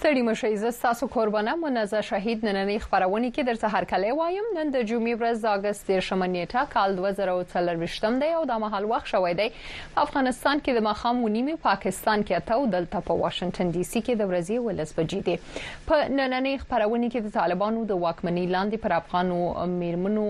ستړي مشئ زه ستاسو قربانه منزه شهید نننۍ خبرونه کې درته هرکلی وایم. نن د جمعې ورځ د اگست 13 نیټه کال 2024 دی او د مهال وخت شوی دی افغانستان کې د ماښام ونیمه، پاکستان کې اته او دلته په واشنگټن ډي سي کې د ورځې 11 بجې دي. په نننۍ خبرونه کې د طالبانو د واکمنۍ لاندې پر افغانو میرمنو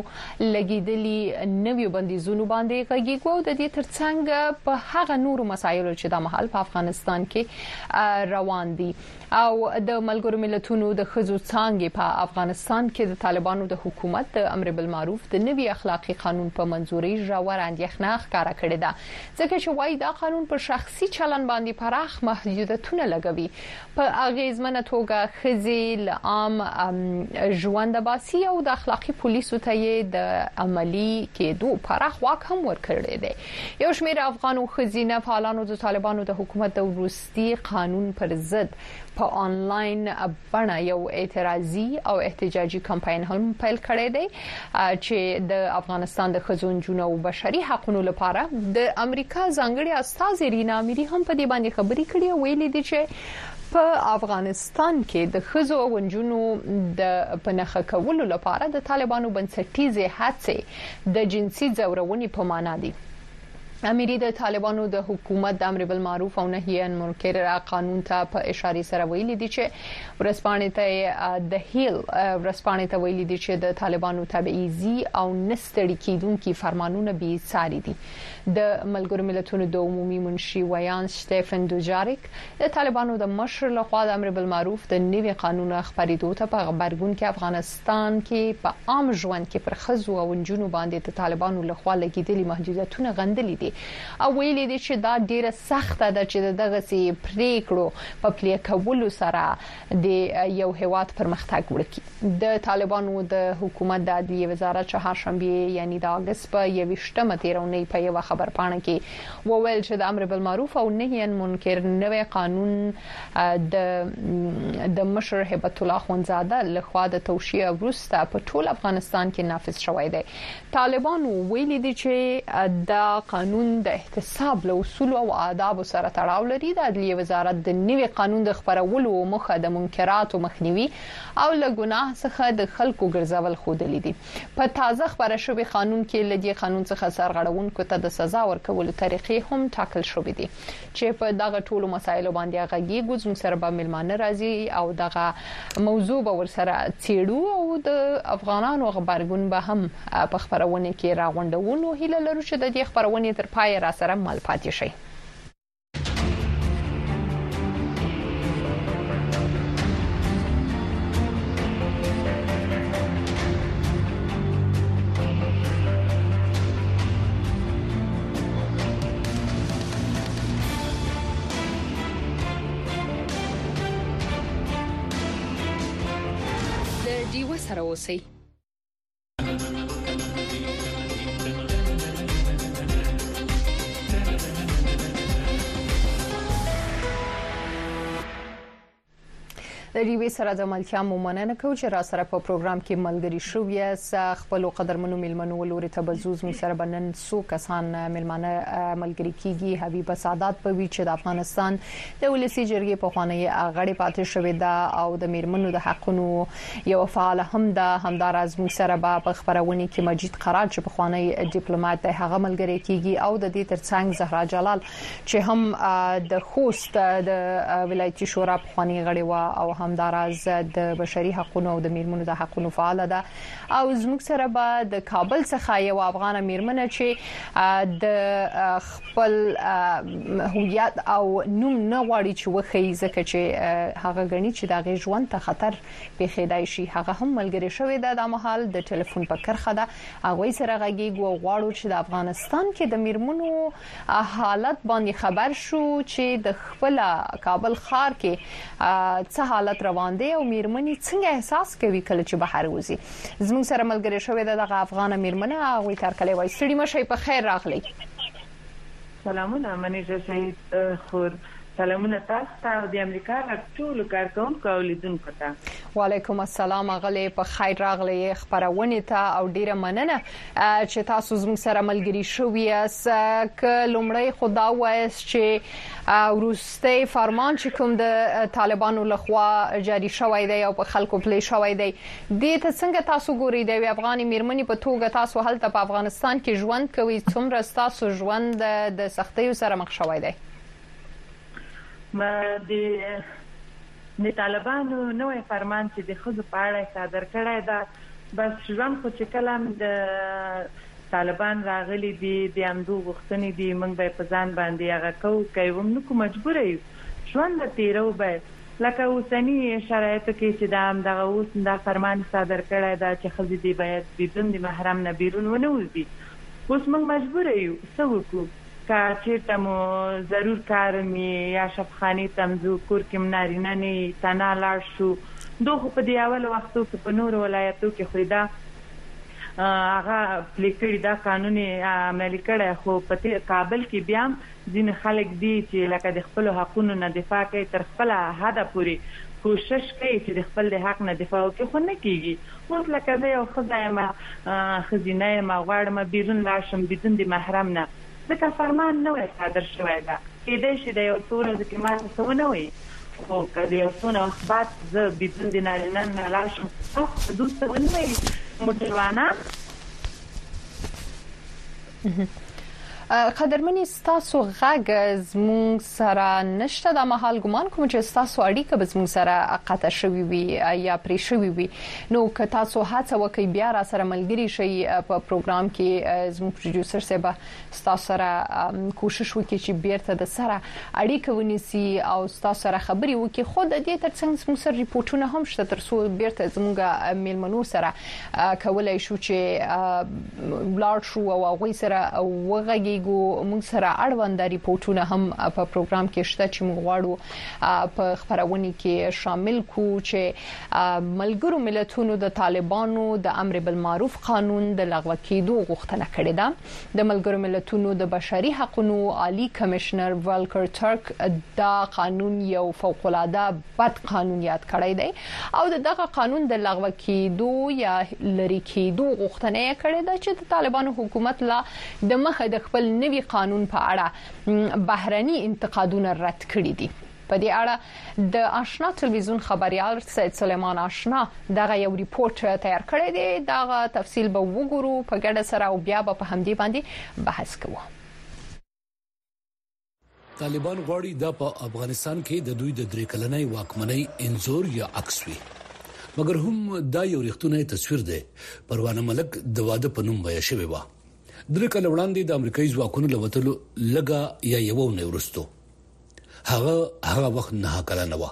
لګیدلي نویو بندیزونو باندې غږیږو د دې ترڅنګ په هغه نورو مسایلو چې د مهال په افغانستان کې روان دي او د ملګرو ملتونو د خزو څانګې په افغانستان کې د طالبانو د حکومت د امر بالمعروف د نوي اخلاقی قانون په منځوري ژور اندېښنه ښکاره کړې ده، ځکه چې وايي دا قانون په شخصي چلن باندې پراخ محدودیتونه لګوي، په اغیزمنه توګه خزي له عام ژوند باسي او د اخلاقی پولیسو ته د عملی کېدو پراخ واک هم ورکړی دی. یو شمېر افغانو خزینه فعالانو د طالبانو د حکومت د وروستي قانون پر ضد په آنلاین بڼه یو اعتراضي او احتجاجي کمپاین هم پیل کړی دی چې د افغانستان د خزو نجونو او بشري حقوقو لپاره د امریکا ځانګړي استازي رینا اميري هم په دې باندې خبرې کړې او ویلي دي چې په افغانستان کې د خزو او نجونو د پنهخه کولو لپاره د طالبانو بنسټیزه هڅې د جنسي ځورونې په معنا دي. اميري د طالبانو د حکومت د امر بالمعروف او نهي عن منکر قانون ته په اشاره سره ویلي دي چې ورسپانې ته د هیل ورسپانې ته ویلي دي چې د طالبانو تبعیضي او نستړي کیدونکو فرمانونه بي ساري دي. د ملګرو ملتونو د عمومي منشي ویان سټيفن دوجاریک د طالبانو د مشر لخوا د امر بالمعروف د نوي قانون خبرېدو ته په خبرګون کې افغانستان کې په عام ژوند کې پر خزو او نجونو باندې د طالبانو لخوا لګیدلي محدودیتونه غندلي دي او ویلي دي چې دا ډیره سخته ده چې دغه سي پریکړو په پلي کولو سره د یو هیواد پرمختګ وکړي. د طالبانو د حکومت د عدلیه وزارت چهارشنبه یعنی د اگست په 21مه تیرونې په یو خبرپاڼه کې وویل چې د امر بالمعروف او نهي عن منکر نوی قانون د مشر هبت الله خونزاده لخوا د توشیح وروسته په ټول افغانستان کې نافذ شوی دی. طالبانو ویلي دي چې دا قانون د احتساب له اصول او آداب سره تړاو لري. د عدلیه وزارت د نوي قانون د خبرولو مخه د منکرات او مخنیوي او له ګناه څخه د خلکو ګرځول خودلی دي. په تازه خبره شوی قانون کې لدی قانون څخه سرغړونکو ته د سزا ورکولو طریقې هم ټاکل شوې دي چې په دغه ټولو مسایلو باندې غږیږو. زموږ سره به ملمانه راځي او دغه موضوع به ورسره څېړو او د افغانانو خبرګون به هم په خبرونه کې راغونډو. نو هیله لرو چې د دې خبرونه تر پای را سره مل پاتې شي. د دیو سره اوسئ. د ریوي سره د ملتیا مومنه کو چې را سره په پروګرام کې ملګری شو یا خپل قدرمنو ملمنو ولوري تبزوز می سره بنن سو کسان ملمنه ملګری کیږي. حبیب سعادت په وی چې د افغانستان د ولسی جرګې په خوانی غړي پاتې شوې ده او د میرمنو د حقونو یو فعال هم د همدار از می سره په خبرونه کې مجید قرار چې په خوانی ډیپلوماټ د هغه ملګری کیږي او د دې ترڅنګ زهرا جلال چې هم د خوست د ولایتي شورا په خوانی غړي وا او همداراز د بشري حقوقو او د میرمنو د حقوقو فعال ده او زموږ سره به د کابل څخه یو افغان میرمنه چې د خپل هویت او نوم نه غواړي چې وخی ځکه چې هغه غني چې د ژوند ته خطر پیښیدای شي هغه هم ملګری شوې ده. د مهال د ټلیفون په کرخه ده هغه سره غږیږو غواړو چې د افغانستان کې د میرمنو حالت باندې خبر شو چې د خپل کابل ښار کې څه حالت روان دي او میرمنې څنګه احساس کوي کله چې بهر وځي. زموږ سره ملګری شوې ده د افغان میرمنه او تر کله وای سړي مشه په خیر راغلی. سلامونه منیزه سید خور سلامونه تاسو ته او د امریکا ټول کارکونکو او لیدونکو ته. وعلیکم السلام. غلې په خیر راغلي خبرونه ته او ډیره مننه چې تاسو زموږ سره ملګری شوی یاست. ک لومړی خدا وایس چې وروستي فرمان چې کوم د طالبانو لخوا جاری شوی دی او په خلکو پلی شوی دی د څنګه تاسو ګورئ د افغاني میرمنې په توګه تاسو هلته په افغانستان کې ژوند کوي، څومره تاسو ژوند د سختیو سره مخ شوی دی؟ د طالبانو نوې فرمان چې د خود په اړه صادر کړی دا بس ژوند خو چې کلام د طالبان راغلي دي د امدو غوښتنې دي موږ به په ځان باندې هغه کوو نو کوم مجبور یو ژوند تیرو به لکه اوسنی شرایطو کې چې دا هم دغه اوس دا فرمان صادر کړی دا چې خزي دی باید بدون د محرم نه بیرون ونه وځي. اوس موږ مجبور یو څه وکړو کا چیرته مو ضرور کار می یا شفخانی تمزو کور کې نارینه نه تنا لاړ شو دوه په دی اول وختو کې په نور ولایتو کې خریدا هغه پلیکړی دا قانوني عملي کړي خو په کابل کې بیا ځین خلک دي چې لکه د خپل حقوقو نه دفاع کوي تر خپل حد پوري کوشش کوي چې د خپل د حق نه دفاع وکړي خو نه کیږي. اوس لکه زه یو خزینه ما غواړم بیرون لاشم بدون د محرم نه ځکه فرمان نوې صادر شوی دا کېدای شي د یو څو ورځې کې ما څه نه وي خو کله یو څو وخت بعد زه بدون د نارینه نه لاشم خو دوست ونه وي موټروانه. قدرمنې تاسو غږ زموږ سره نشته د محل ګمان کوم چې تاسو اړیکه به زموږ سره قطع شوی وي یا پرې شوی وي نو که تاسو هڅه وکړئ بیا را سره ملګری شئ په پروګرام کې زموږ پروډوسر صاحب تاسو سره کوشش وکړي چې بیرته د سره اړیکه ونیسي او تاسو سره خبري وکړي. خو د دې ترڅنګ زموږ سره ریپورتونه هم شته ترڅو بیرته زموږ میلمنو سره کولای شو چې بلار شو او هغه سره وغږی موږ سره اړوند ریپورتونه هم په پروګرام کې شته چې موږ غواړو په خبرونه کې شامل کو چې ملګرو ملتونو د طالبانو د امر بالمعروف قانون د لغوه کېدو غوښتنه کړې ده. د ملګرو ملتونو د بشري حقوقو عالی کمشنر والکر ترک دا قانون یو فوق العاده بد قانون یاد کړی دی او دغه قانون د لغوه کېدو یا لری کېدو غوښتنه کړې ده چې د طالبانو حکومت لا د مخه د خپل نوي قانون په اړه بهرني انتقادونه رد کړي دي. په دې اړه د آشنا ټلویزیون خبريال سید سلیمان آشنا دغه یو ریپورت تیار کړی دی. دغه تفصیل به وګورو په ګډه سره او بیا به په همدې باندې بحث کوو. طالبان غواړي د افغانستان کې د دوی د درې کلنۍ واکمنۍ انزور یا عکس وي مګر هم دا یو رښتونی تصویر دی. پروانه ملک د واده په نوم وایي شوی و درې کله وړاندې د امریکایي ځواکونو لوتلو لګا یا یو نه ورستو هغه وخت نه کله نه و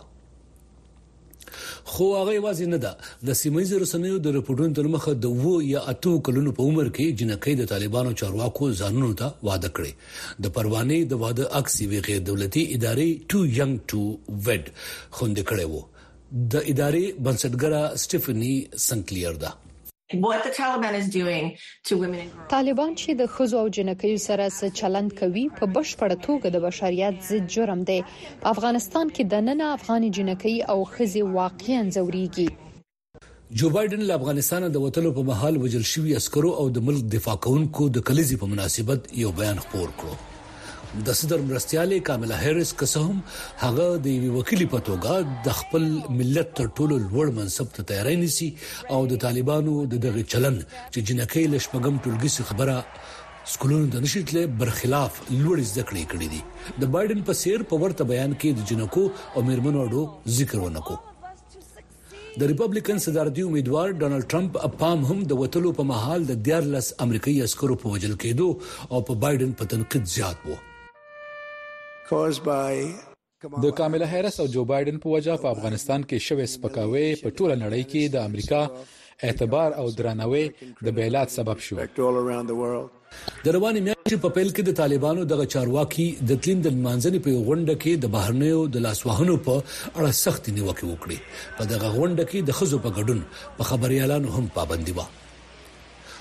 خو هغه واځي نه ده د سیمایي رسنیو د رپورټونو تر مخه د وو یا اتو کلونو په عمر کې جنکۍ د طالبانو چارواکو ځانونو ته واده کړی. د پروانه د واده عکس وی غیر دولتي ادارې ټو ینګ ټو وډ خوند کړي وو. د ادارې بنسټګره سټيفني سنکلیر ده. What the Taliban is doing to women and girls. طالبان چې د خزو او جنکیو سره څه چلند کوي په بشپړه توګه د بشریت ضد جرم دی. په افغانستان کې د نن افغاني جنکۍ او خزي واقعا زوريږي. جو بایدن له افغانستان د وټلو په محل وجل شوی عسکرو او د ملک دفاع کوونکو د کلیزي په مناسبت یو بیان خپور کړو. د صدر مرستياله کاملا هریس قسم هغه د وکیل په توګه د خپل ملت تر ټولو لوړ منصب ته تیاری نيسي او د طالبانو دغه چلن چې جنکۍ له شپږم ټولګي خبره سکولونو د نشټله برخلاف لوړ ذکر کړی دي. د بایدن په سیر په ورته بیان کې د جنکو او میرمنو اړو ذکر ونکو. د ریپبلیکن صدارتي امیدوار ډونالد ټرمپ اپام هم د وټلو په محل د 14 امریکایي عسکرو په وجل کېدو او په بایدن په تنقید زیات وو. د کاملا هریس او جو بایدن په وجه په افغانستان کې شوې سپکاوي په ټوله نړۍ کې د امریکا اعتبار او درناوی د بیلات سبب شو. د رواني میاشتې په پیل کې د طالبانو دغه چارواکي د تلین د منځني په غونډه کې د بهرنیو د لاسوهنو په اړه سخت نیوکه وکړي. په دغه غونډه کې د خزو په ګډون په خبريالانو هم پابندي و.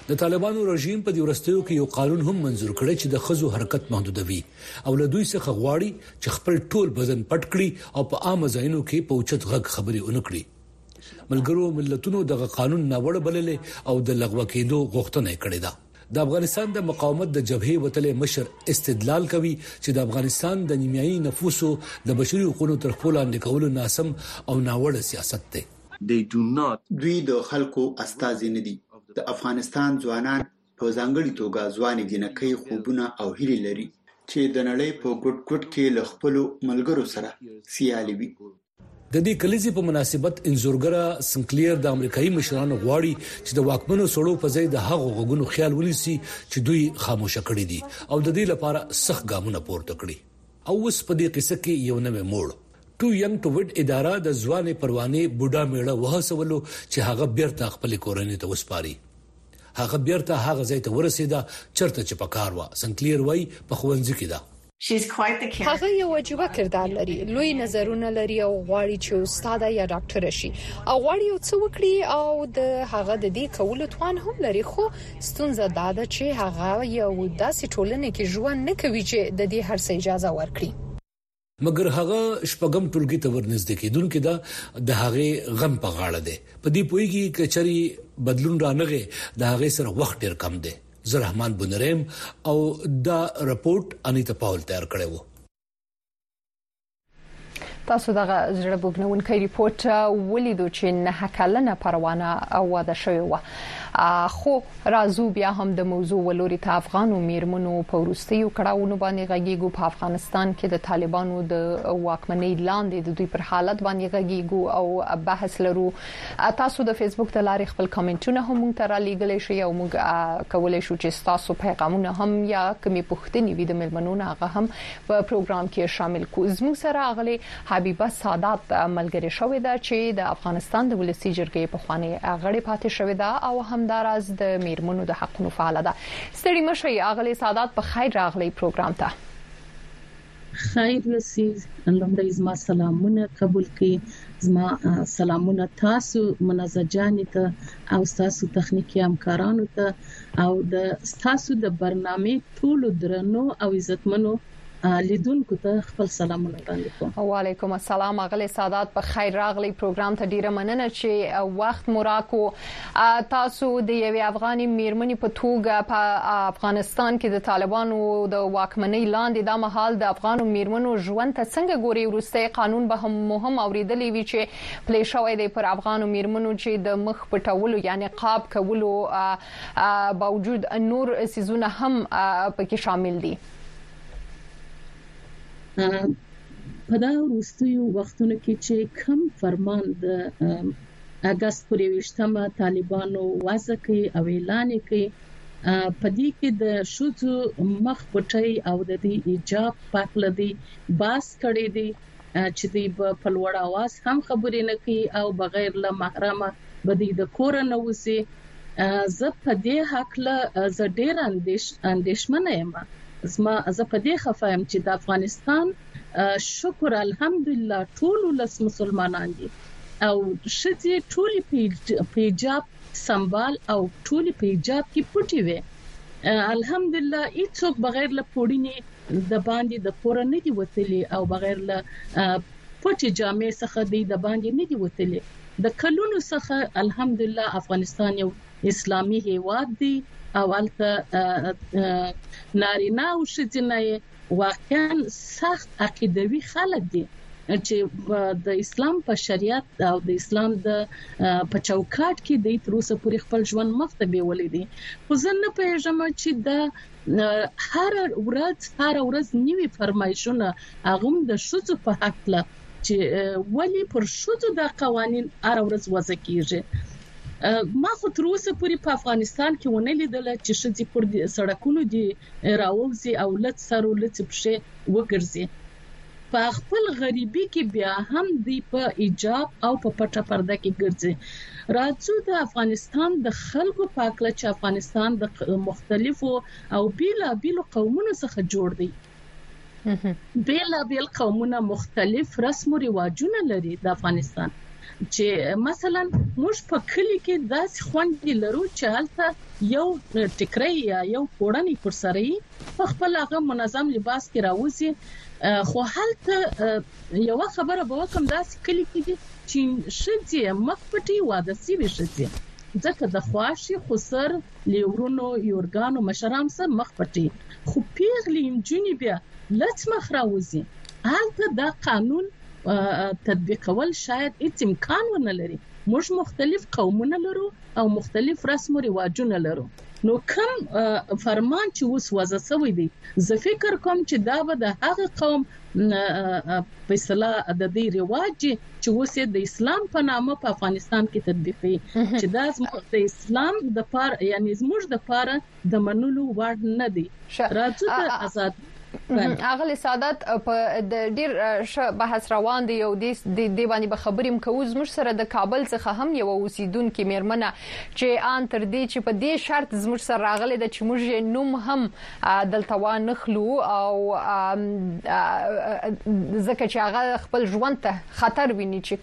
د طالبانو رژیم په دې ورستیو کې یو قانون هم منزور کړی چې د خزو حرکت محدودوي او له دوی څخه غواړي چې خپل ټول بدن پټ کړي او په عام ځایونو کې په اوچت غږ خبري ونکړي. ملګرو ملتونو دغه قانون ناوړه بللې او د لغوه کېدو غوښتنه کړې ده. د افغانستان د مقاومت د جبهې وتلې مشر استدلال کوي چې د افغانستان د نیمایي نفوسو د بشري حقوقو تر خپل لاندې کولو ناسم او ناوړه سیاست دی. دوی د خلکو استازي نه دي. د افغانستان ځوانان په ځانګړي توګه ځواني دینکې خوبونه او هیلې لري چې د نړۍ په ګډ ګډ کې له خپل ملګرو سره سیالي وي. د دې کلیزې په مناسبت انزورګرا سنکلیر د امریکایي مشرانو غواړي چې د واکمنو سړو په ځای د هغو غوګونو خیال ونیسي چې دوی خاموش کړي دي او د دې لپاره سخت ګامونه پورته کړي. او اوس په دې قصه کې یو نوې موړ ټو ینګ ټو وډ اداره د ځوانې پروانې بوډا میړه وهڅولو چې هغه بیرته خپل کورنۍ ته وسپاري. هغه بیرته هغه ځای ته ورسېده چرته چې پکار و. سنکلیر وای په خوندې کې ده. هغه یو عجیب کردار لري، لوی نظرونه لري او غواړي چې استاد یا ډاکټر شي او غواړي یو څه وکړي او د هغه د دې کولو توان هم لري، خو ستونزه دا ده چې هغه یو داسې ټولنه کې ژوند نه کوي چې د دې هر څه اجازه ورکړي. مګر هغه شپږم ټولګي ته ورنږدې کېدونکو دا د هغه غم په غاړه ده. په دې پويږي کچري بدلون رانغه د هغه سره وخت ډیر کم ده. زه رحمان بنریم او دا رپورت انیتا پاول تیار کړی وو. تاسو دغه زړه بوګنونکې ریپورت ولیدو چې نه کلنه پروانه او واده شوی و، خو راځو بیا هم د موضوع ولوري ته افغان میرمنو په ورستیو کړهونو باندې غږیږو. په افغانستان کې د طالبانو د واکمنۍ لاندې د دوی پر حالت باندې غږیږو او بحث لرو. تاسو د فیسبوک د لارې خپل کمنټونه هم مونږ ته را لېږلی شئ او موږ کولای شو چې تاسو پیغامونه هم یا کومې پوښتنې وي د مېلمنونو هغه هم په پروګرام کې شامل کړو. زموږ سره اغلي حبیبه سادات ملګری شوې ده چې د افغانستان د ولسی جرګې په خواني غړي پاتې شوې ده او همداراز د میرمنو د حقونو فعال ده. ستړي مشي اغلي سادات په خیر راغلي پروګرام ته. خیر رسید. لومړی زما سلامونه قبول کړئ. زما سلامونه تاسو منزجان ته او تاسو تخنیکی همکارانو ته او د تاسو د برنامه ټول درنو او عزتمنو لیدونکو ته خپل سلامونه وړاندې کوم. وعلیکم السلام. اغلی سادات په خیر راغلی پروګرام ته. ډیره مننه چې وخت موراکو. تاسو د یوې افغاني میرمنې په توګه په افغانستان کې د طالبانو د واکمنۍ لاندې د مهال د افغانو میرمنو ژوند ته څنګه ګوري؟ ورسته قانون به هم مهم اوریدلې وی چې پلی شوی دی پر افغانو میرمنو چې د مخ پټولو یعنی قاب کولو باوجود نور سيزونه هم پکې شامل دي. په دا وروستیو وختونو کې چې کم فرمان د اگست پر 28مه طالبانو وضع کړي او اعلان کړي، په دې کې د شوزو مخ پټي او د دې ایجاب پاکل دي باس کړي دي چې د په لوړ आवाज هم خبرې نه کوي او بغیر له محرمه بدی د کور نه وسی. زه په دې حق له ز ډیر اندیشمنه یم. زه په دې خفایم چې د افغانستان شکر الحمدلله ټول لس مسلمانان دي او شتي ټول په حجاب سنبال او ټول په حجاب کې پټي وي. الحمدلله هیڅوک بغیر له پوډینی د باندې د کور نه دی وتلی او بغیر له پټي جامې څخه د باندې نه دی وتلی. د کلونو څخه الحمدلله افغانستان یو اسلامي هیواد دی او البته نارینه او ښځینه واقعا سخت عقیدوي خلک دي چې د اسلام په شریعت او د اسلام د په چوکاټ کې د تروسه پورې خپل ژوند مفتبه ولیدي. خو زه نه پېژنم چې د هر ورځ نیوي فرمایشونه هغه د شوزو په حق له چې ولی پر شوزو د قوانين هر ورځ وضع کیږي. ما خو تر اوسه پورې په افغانستان کې ونه لیدل چې شذې پر سړکونو دي راوځي او لڅ سره لڅ پښې وګرځي. په خپل غریبي کې بیا هم دی په ایجاب او په پټه پرده کې ګرځي. راځو د افغانستان د خلکو پاکله چې افغانستان د مختلفو او بیلابیلو قومونو څخه جوړ دی. بیلابیل قومونه مختلف رسم او رواجونه لري د افغانستان چې مثلا موږ په کلی کې داس خوندې لرو چې هلته یو ټکرې یا یو پوړنی پر سره په خپل هغه منظم لباس کې راوځي خو هلته یو خبره به کوم داس کلی کې چې شته مخپټي واده سی وشتي ځکه د خواشي خسر لیورونو یورګانو مشرام سره مخپټي خو پیغلی انجونی بیا لڅ مخ راوځي هلته دا قانون تطبیقول شاید هیڅ امکان ونه لري موږ مختلف قومونه لرو او مختلف رسم او رواجونه لرو نو کوم فرمان چې اوس وضع شوی دی زه فکر کوم چې دا به د هغه قوم په اصطلاح د دې رواج چې اوس د اسلام په نامه په افغانستان کې تطبیقي چې دا زموږ د اسلام د پاره یعنی زموږ د پاره د منلو وړ نه دی راځو ته آزاد اغلی سعادت په د ډیر بحث روان دی او د باندې به خبرې مکو زموږ سره د کابل څخه هم یو اوسیدونکو میرمنه چې ان تر دې چې په دې شرط زموږ سره راغله د چې موږ نوم هم دلته نخلو او ځکه چې هغه خپل ژوند ته خطر ویني چې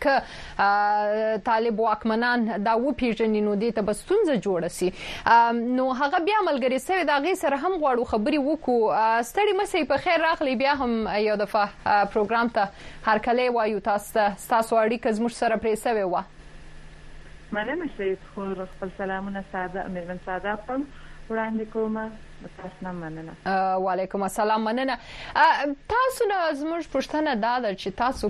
ک طالب واکمنان دا و پیژنې نو دې ته بستونزه جوړه سي نو هغه بیا ملګری سره دا غي سره هم غواړو خبرې وکړو ستړي مې په خیر راغلی بیا هم یو دفعه پروګرام ته هر کله وایو تاسو اړیکه زموږ سره پرې سوي و مننه سید خو خپل سلامونه ساده امیر ساده په وړاندې کومه تاسو نه مننه وعلیکم السلام مننه تاسو نه زموږ پښتنه دا ده چې تاسو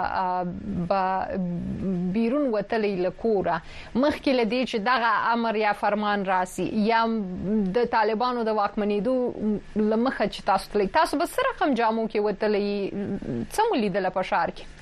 کله بیرون وتلې لکوره مخکې لدی چې دغه امر یا فرمان راسي یا د طالبانو د واکمنېدو لمخه چې تاسو به سره کوم جامو کې وتلې څومره لیدل په شهر کې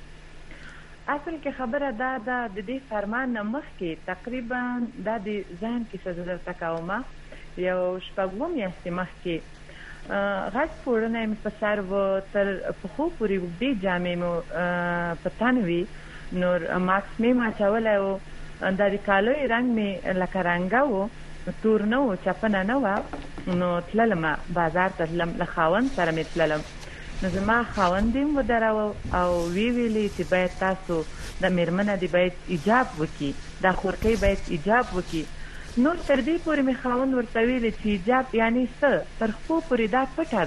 اصل کې خبره دا د دې فرمان مخکې تقریبا د ځان کې څه درته کومه یو شپږم یاستې مخکې غږ پورنه مې په سر و تر په خو پوری دې جامې مو پتانوي نور ماکس مې ما چولای او د کالوي رنگ مې لکه رنگاو تور نو چپنه نو نو تللم بازار ته لخواون سره مې تللم نو زما خاوندیم ودراو او ویلي چې باید تاسو د میرمنه دی باید ایجاب وکي د خورکۍ باید ایجاب وکي نو تر دې پورې مې خاوند ورته ویلي چې ایجاب یعنی څه تر خو پورې دا پټه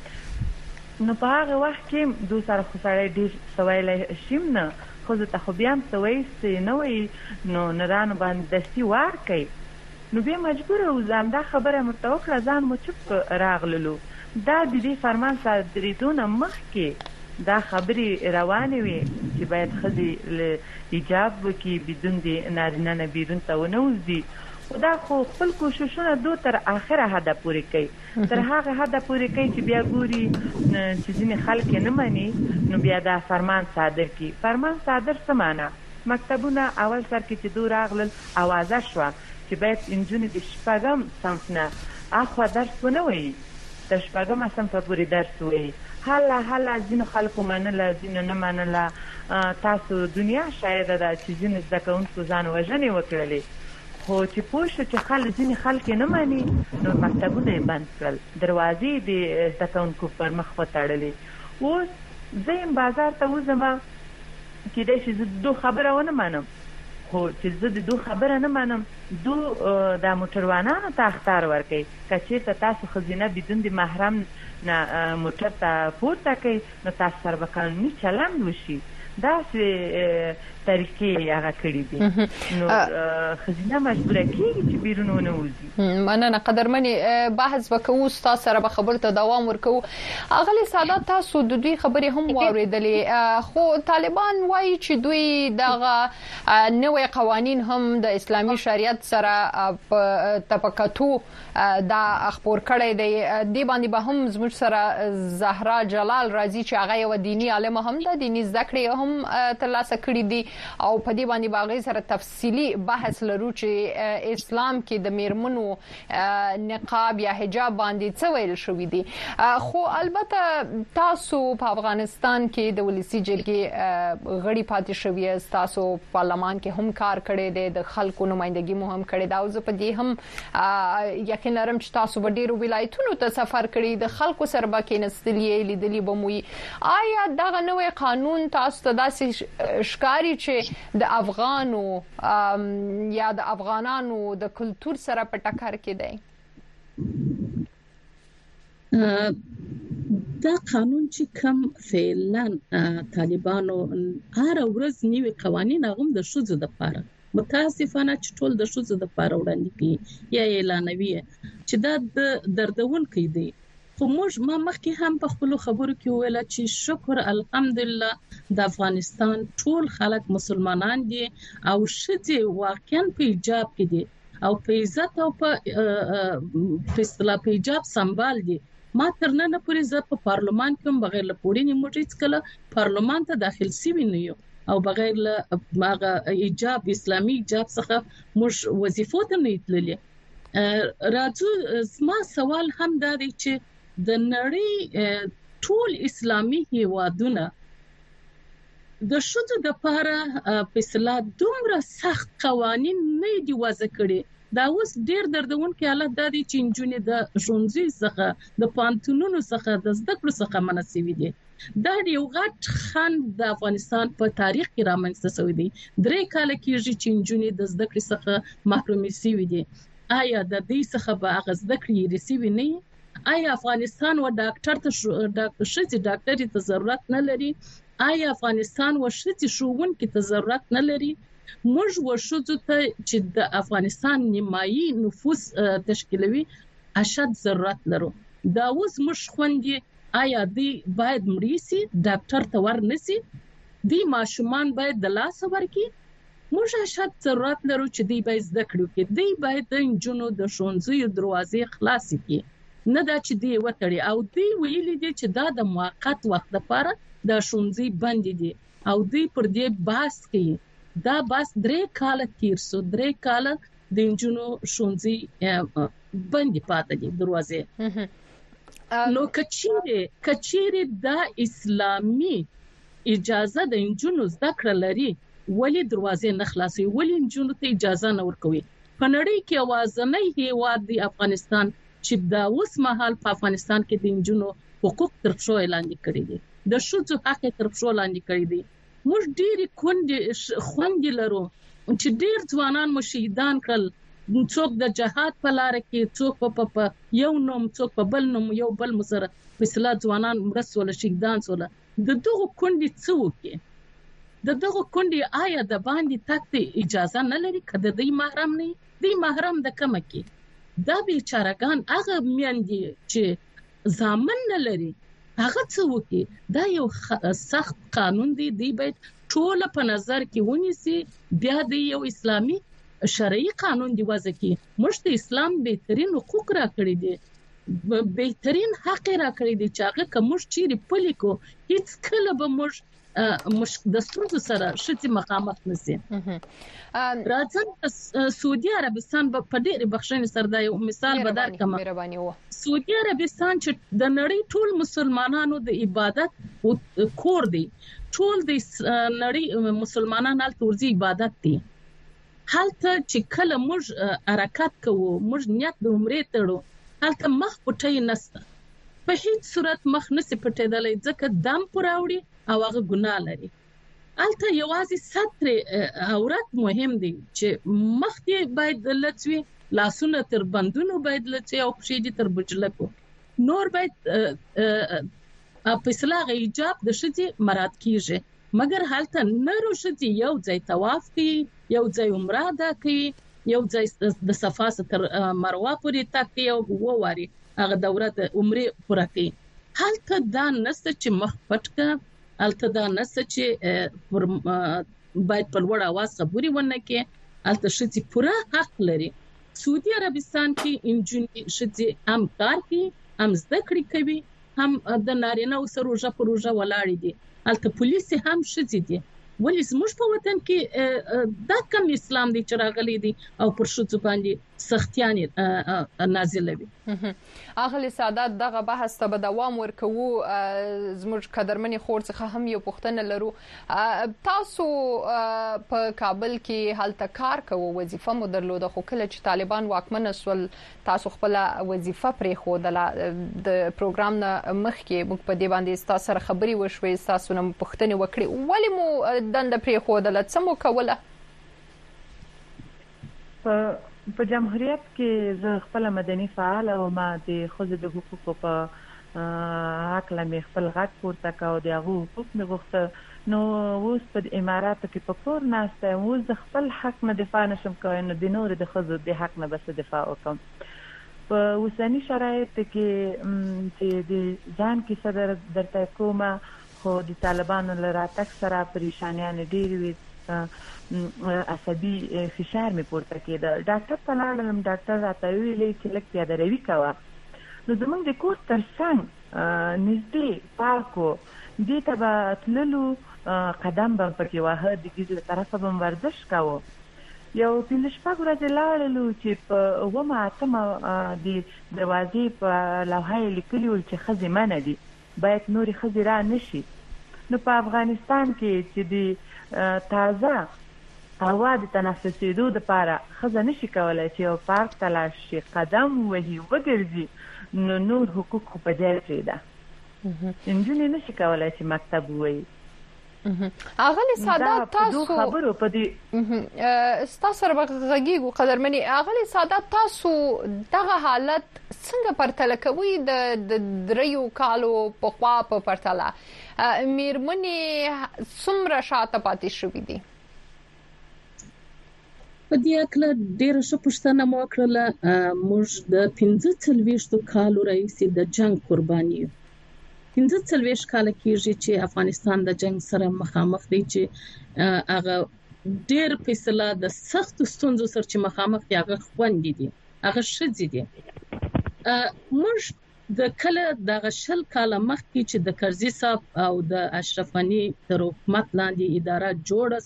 ده نو په هغه وخت کې دوه سره خو سره ډیر سوال شیم نه خو زه ته بیا هم سوي نه وي نو نرانو باندې دستي وار کوي نو بیا مجبور وزم دا خبره متوقع ځان مو چپ راغللو دا د دې فرمان صادریدونه مخکې دا خبري روانه وي چې باید خزي ایجاب وکي بدون د نارینه نه بیرون ته ونوځي دا خو خپل کوششونه دوه تر اخره هدا پوری کوي تر هغه هدا پوری کوي چې بیا ګوري چې ځینې خلک نه مانی نو بیا دا فرمان صادر کی فرمان صادر سمانه مکتبونه اول سر کې چې دوه راغلل اوازه شو چې باید انجونې د شپږم صنف نه اخو درس ونه وي د شپږم صنف پورې درس وي حالا ځینو خلکو منله ځینو نه منله تاسو دنیا شاید دا چې ځینې زده کوونکو ځان وژنې وکړلې خو چې پوه چې ځینې خلک نه مانی نو مکتبونه یې بند کړل دروازې د زده کوونکو پر مخ وتړلې اوس زه یم بازار ته وځم کېدای شي زه دوه خبره ونه منم خو چې زه د دوه خبره نه منم د موټروانانو ته اخطار ورکوي که چېرته تاسو ښځینه بدون د محرم نه موټر ته پورته کوي نو تاسو سره به قانوني چلند وشي داسې طریقې هغه کړې دي نو خزینه مجبوره کیږي چې بیرون ونوځي مننه قدرمنې بحث وکړو تاسو سره به خبرته دوام ورکو اغلی سعادت تاسو د دوی خبرې هم واوریدلې خو طالبان وایي چې دوی دغه نوې قوانين هم د اسلامي شریعت سره په تفکاتو دا خبر کړی دی د باندې به هم زموږ سره زهرا جلال راځي چې هغه یو دینی عالم هم د دیني ذکر هم ترلاسه کړی دی او په دې باندې باغې سره تفصیلی بحث لرو چې اسلام کې د میرمنو نقاب یا حجاب باندې څه ویل شوې دي خو البته تاسو په افغانستان کې د ولسی جرګې غړي پاتې شوی تاسو پارلمان کې هم کار کړی دی د خلکو نمائندګي مو هم کړی دا او زه په دې هم یقین لرم چې تاسو په ډیرو ولایتونو ته سفر کړی د خلکو سره به کې نستلې لیدلې بموي آیا دا نوې قانون تاسو تاسو داسې ښکاری چې د افغانو یا د افغانانو د کلچر سره په ټکر کې دی؟ دا قانون چې کوم فعلا طالبانو هر ورځ نیوي قوانين هغه د شوزو د لپاره متاسفانه چې ټول د شوزو د لپاره وړاندې کوي یا اعلانوي چې دا د دردون کوي دي. خو موږ ما مخکې هم په خپل خبرو کې ویل چې شکر الحمدلله د افغانستان ټول خلک مسلمانان دي او شته واقعا په ایجاب کې دي او په عزت او په اصطلاح په ایجاب سمبال دي. ما تر نن پورې زه په پارلمان کې بغیر له پوړې موټیز کله پارلمان ته داخل سوي نه یو او بغیر له ماغه ایجاب اسلامي ایجاب څخه موږ وظیفو ته نه تللې. راځو زما سوال هم دا دی چې د نړۍ ټول اسلامي هیوادونه د شوزو د لپاره په اصطلاح دومره سخت قوانين نه دی وضع کړي. دا اوس ډیر دردون کې حالت د دې چې انجونې د ژوندۍ څخه د پانتونونو څخه د زده کړو څخه مناسبي دي. دا یو غټ خند د افغانستان په تاریخ کې رامنځته شوی دی. 3 کال کېږي چې انجونې د زده کړې څخه محرومې شوې دي. آیا د دې څخه به هغه زده کړې رسیدي نه؟ آیا افغانستان و ډاکټر ته شته ډاکټري ته ضرورت نه لري؟ آیا افغانستان و شته ښوونکي ته ضرورت نه لري؟ موږ ورشوځو ته چې د افغانستان نیمایي نفوس تشکیلوي اشد ضرورت لرو. دا اوس موږ خوندې آیا دی باید مریسي ډاکټر ته ورنسي دی ماشومان باید د لاس ورکی. موږ اشد ضرورت لرو چې دی باید زده کړو کې دی باید د انجونو د ښوونځیو دروازې خلاصې کړي نه دا چې دی وتړي او دی ویلي دي چې دا د موقت وخت لپاره د ښوونځي بند دي او دی پر دې باس کوي. دا بس 3 کال تیر سو 3 کال د انجونو ښوونځي بند پاتې دي دروازې. نو کچيري د اسلامي اجازه د انجونو زده کړه لري ولی دروازې نه خلاصي ولی انجونو ته اجازه نه ورکوي. په نړۍ کې اوازنۍ هیواد دی افغانستان چې دا اوس مهال په افغانستان کې د انجونو حقوق تر پښو لاندې کړی دي د شوزو حق تر پښو لاندې کړی دي. موږ ډېری خوندې لرو چې ډېر ځوانان مو شهیدان کړل. څوک د جهاد په لار کې څوک په یو نوم څوک په بل نوم یو بل مسره په اصطلاح ځوانان مرسول شهیدان سول. د دغه کندې څوک د دغه کندې آیا د باندې تک اجازه نه لري کده دی محرم نه دی محرم د کومه کې دا بیچارهګان هغه میندې چې ځامن نه لري هغه څوک دا یو سخت قانون دی باید ټول په نظر کې ونیسي. بیا د یو اسلامي شرعي قانون دی وضع کړي. موږ ته اسلام بهترین حقوق را کړی دي بهترین حق را کړی دي چې هغه کوم چیرې پلیکو هیڅ کله به موږ د ستونزو سره شتي مقامات نسی. راځم سعودي عربستان په ډېر بخښنې سره دا یو مثال به درکړم. سعودي عربستان چې د نړۍ ټول مسلمانانو د عبادت کور دی ټول د نړۍ مسلمانانو هلته ورځي عبادت دي. هلته چې کله موږ حرکت کوو موږ نیت د عمرې تړو هلته مخ پټي نسته په هیڅ صورت مخ نسی پټېدلی ځکه دم پراوړي او هغه ګناه لري. البته یوازې ستر عورت مهم دی چې مخ دې باید لڅوي لاسونه تر بندونو باید لڅوي او پښې دې تر بجلکو نور باید په اصطلاح ایجاب د شتي مراد کیږي مګر هلته نرو شتي یو ځای طواف کوي یو ځای عمره ده کوي یو ځای د صفا تر مروه پورې تک یو وواري هغه دوره د عمره پوره کوي. هلته دا نسته چې مخ پټکه الته دا نسته چې باید په لوړ اواز خبري ونه کې الته شتي پوره حق لري. سعودي عربستان کې انجونې شتي هم کار کوي هم زده کړې کوي هم د نارینه سره روزه پر روزه ولاړ دي. الته پولیس هم شتي دي ولی زموږ په وطن کې دا کم اسلام دی چې راغلي دي او پر شتو باندې سختيان نازلوي. اغلی سعادت دغه بحث ته به دوام ورکوو. زموږ قدرمنې خور څخه هم یو پوښتنه لرو. تاسو په کابل کې هلته کار کوو، وظیفه مو درلوده، خو کله چې طالبان واکمن شول تاسو خپل وظیفه پرې خوده. د پروګرام نه مخکې موږ په دې باندې تاسو سره خبري وشوي، تاسو نن پوښتنه وکړي ولې مو دند پرې خوده، څه مو کوله؟ په جمهوریت کې زه خپل مدني فعال او ما د ښځو د حقوقو په حق لمې خپل غږ پورته کاوه، د هغو حقوق مې غوښته. نو اوس په اماراتو کې په کور ناسته یم، اوس د خپل حق نه دفاع نشم کولی، نو د نورو د ښځو د حق نه به څه دفاع وکړم. په اوسني شرایطو کې چې د ځان کیسه درته کومه، خو د طالبانو له راتګ سره پریشانیان ډېرې وي، عصبي فشار می پورته کېده. ډاکټر ته لاړم، ډاکټر راته ویلي چې لږ پیاده روي کوه. نو زموږ د کور تر څنګ نږدې پارک و، دې ته به تللو، قدم به پکې واهه، د ګیز له طرفه به ورزش کوو. یو 5-6 ورځې لاړلو چې په 8مه د دروازې په لوحه یې لیکلي ول چې ښځې منع دي، باید نورې ښځې را نشي. نو په افغانستان کې چې د تازه هوا د تنفسېدو لپاره ښځه نشي کولای چې یو پارک ته لاړ شي، قدم ووهي، وګرځي، نو نور حقوق خو په ځای پرېږده. نجونې نشي کولای چې مکتب ووایي. اغلی سعادت تاسو خبرو په دې تاسو سره غږیږو قدرمنې. اغلی سعادت تاسو دغه حالت څنګه پرتله کوي د 3 کالو په خوا په پرتله؟ میرمنې څومره شاته پاتې شوې دي؟ په دې اړه ډېر ښه پوښتنه مو وکړه. موږ د 45 کالو راهیسې د جنگ قرباني یو. 45 کال کېږي چې افغانستان د جنگ سره مخامخ دی، چې هغه ډېر فیصله د سخت ستونزو سره چې مخامخ دي، هغه خوندې دي، هغه ښځې دي. موږ د کله د 20 کال مخکې چې د کرزي صاحب او د اشرف غني تر حکومت لاندې اداره جوړه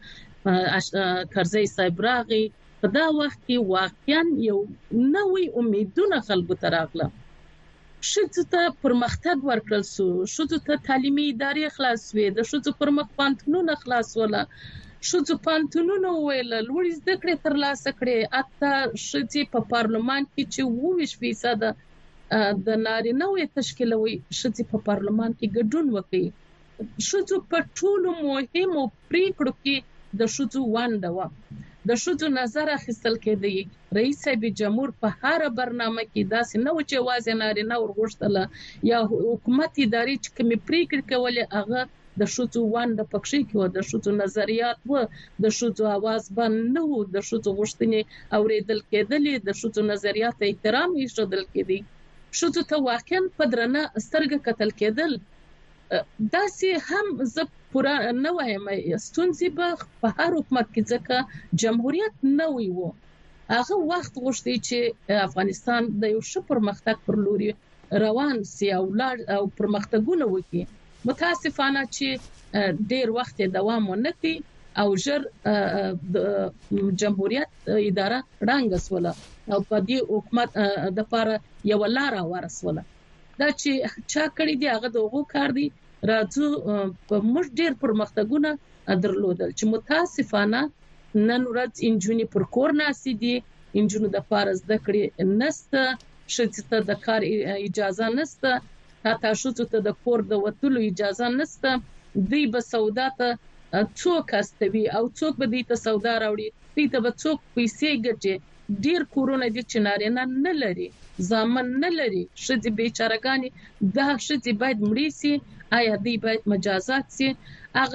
سوله، کرزي صاحب راغی، په دا وخت کې واقعا یو نوې امیدونه خلکو ته راغله. ښځو ته پرمختګ ورکړل شو، ښځو ته تعلیمي ادارې خلاص شوې، د ښځو پر مخ پوهنتونونه خلاص وله، ښځو پوهنتونونه وویل، لوړې زده کړې ترلاسه کړې. حتی ښځې په پارلمان کې چې 20% د نارینه‌وو تشکیلوي، ښځې په پارلمان کې ګډون وکړي. ښځو په ټولو مهمو پریکړو کې د ښځو ونډه وه، د ښځو نظر اخیستل کېدی. رئیس صاحب جمهور په هر برنامه کې داسې نه و چې واځي نارینه ورغوښتله یا حکومت ادارې چې کومې پریکړې کولې هغه د ښځو ونډه پکې کې و، د ښځو نظریات و، د ښځو आवाज باندې نه و، د ښځو غوښتنې اوریدل کېدلې، د ښځو نظریات احترام یې شودل کېدی، ښځو ته واقعا په درنه سترګه کتل کېدل. داسې هم زه پورا نه وایم ستونزې به په هر حکومت کې، ځکه جمهوریت نوی و، هغه وخت غوښتي چې افغانستان د یو ښه پرمختګ پر لوري روان سي او پرمختګونه وکړي. متاسفانه چې ډېر وخت دوام ونه کړي او ژر د جمهوریت اداره ړنګه سوله او په دې حکومت د لپاره یو لار ورسوله. دا چې چا کړی دی هغه دغه کار دی. راځو موږ ډېر پرمختګونه درلودل چې متاسفانه نن ورځ انجونی پر کور ناسي دي، انجونو د لپاره زده کړې نسته، ښځې ته د کار اجازه نسته، حتی ښځو ته د کور د وتلو اجازه نسته. دوی به سودا ته څوک استوي او څوک به دې ته سودا راوړي، دوی ته به څوک پیسې ګټي. ډېر کورونه دي چې نارینه نه لري، ځامن نه لري، ښځې بیچارهګانې، دا ښځې باید مړې سي. آیا دوی باید مجازات سي؟ هغه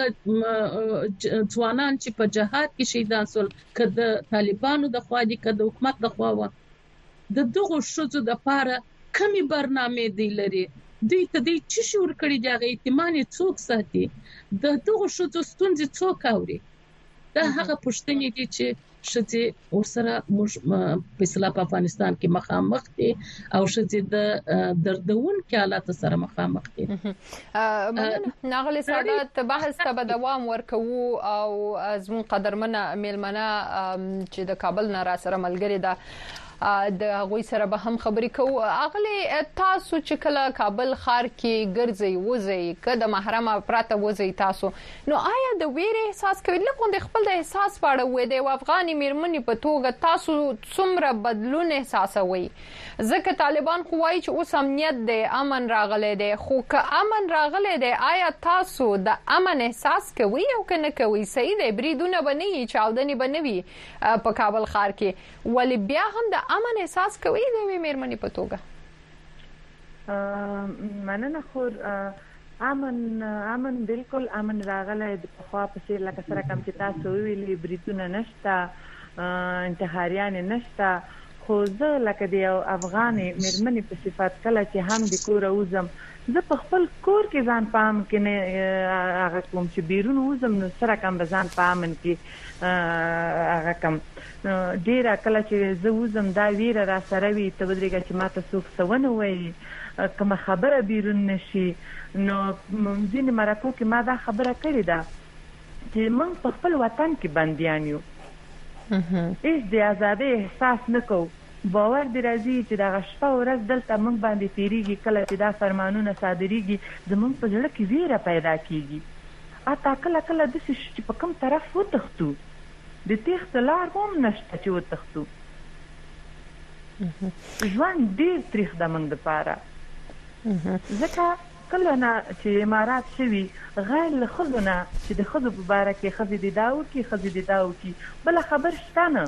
ځوانان چې په جهاد کې شهیدان شول، که د طالبانو د خوا دي که د حکومت د خوا و، د دغو ښځو د لپاره کومې برنامې دی لري؟ دوی ته دوی څه شعور کړي دي؟ هغه اعتماد څوک ساتي؟ د دغو ښځو ستونزې څوک اوري؟ دا هغه پوښتنې دي چې شته ورسره موږ په افغانستان کې مخامخ دي او شته د دردون کې حالات سره مخامخ دي. ناغلی سعادت بحث ته دوام ورکوو او زمون قدرمنه میلمنه چې د کابل نه را سره ملګری ده د غوي سره به هم خبرې کوو. اغلی تاسو چې کله کابل ښار کې ګرځي وځي کده محرمه پراته وځي تاسو نو آیا د ویره احساس کوي لکه خپل د احساس پاړه وې د افغاني میرمنې په توګه تاسو څومره بدلون احساسوي ځکه طالبان خو وايي چې اوس امنیت دی امن راغلی دی خو که امن راغلی دی آیا تاسو د امن احساس کوي او کنه کوي صحیح دی بریدونه بنئ چاودنې بنوي په کابل ښار کې ولی بیا هم د امن احساس کوي د میرمنې په توګه؟ مننه خور امن بالکل امن راغلی د خوا په څیر لکه سره کوم چې تاسو ویلي بریتونه نشته انتحاریان نشته خو زه لکه د افغاني میرمنې په صفات کله چې هم د کور وزم زه په خپل کور کې ځان پام کې نه هغه کوم چې بیرون وزم نو سره کوم ځان پام کې هغه کوم ډیر کله چې زه وزم دا ویره را سره وي ته ودرېږه چې ماته څوک څونه وایي کوم خبره بیرون نشي نو ځینې مرکو کې ما دا خبره کړې ده چې موږ په خپل وطن کې بنديان یو هیڅ د ازادۍ احساس نه کوو باور دی راځي چې دا شپه ورځ دلته موږ باندې تیریږي کله چې دا فرمانونه صادریږي زموږ په زړه کې ویره پیدا کیږي اته کله د چې په کوم طرف وتښتو د تیښت لار هم نشته چې وتښتو ژوند ډیر تریخ د موږ لپاره ځکه کله نه چې امارات شوي غیر له خزونه چې د خزو په باره کې خزې د داو کې خزې د داو کې بل خبر شته نه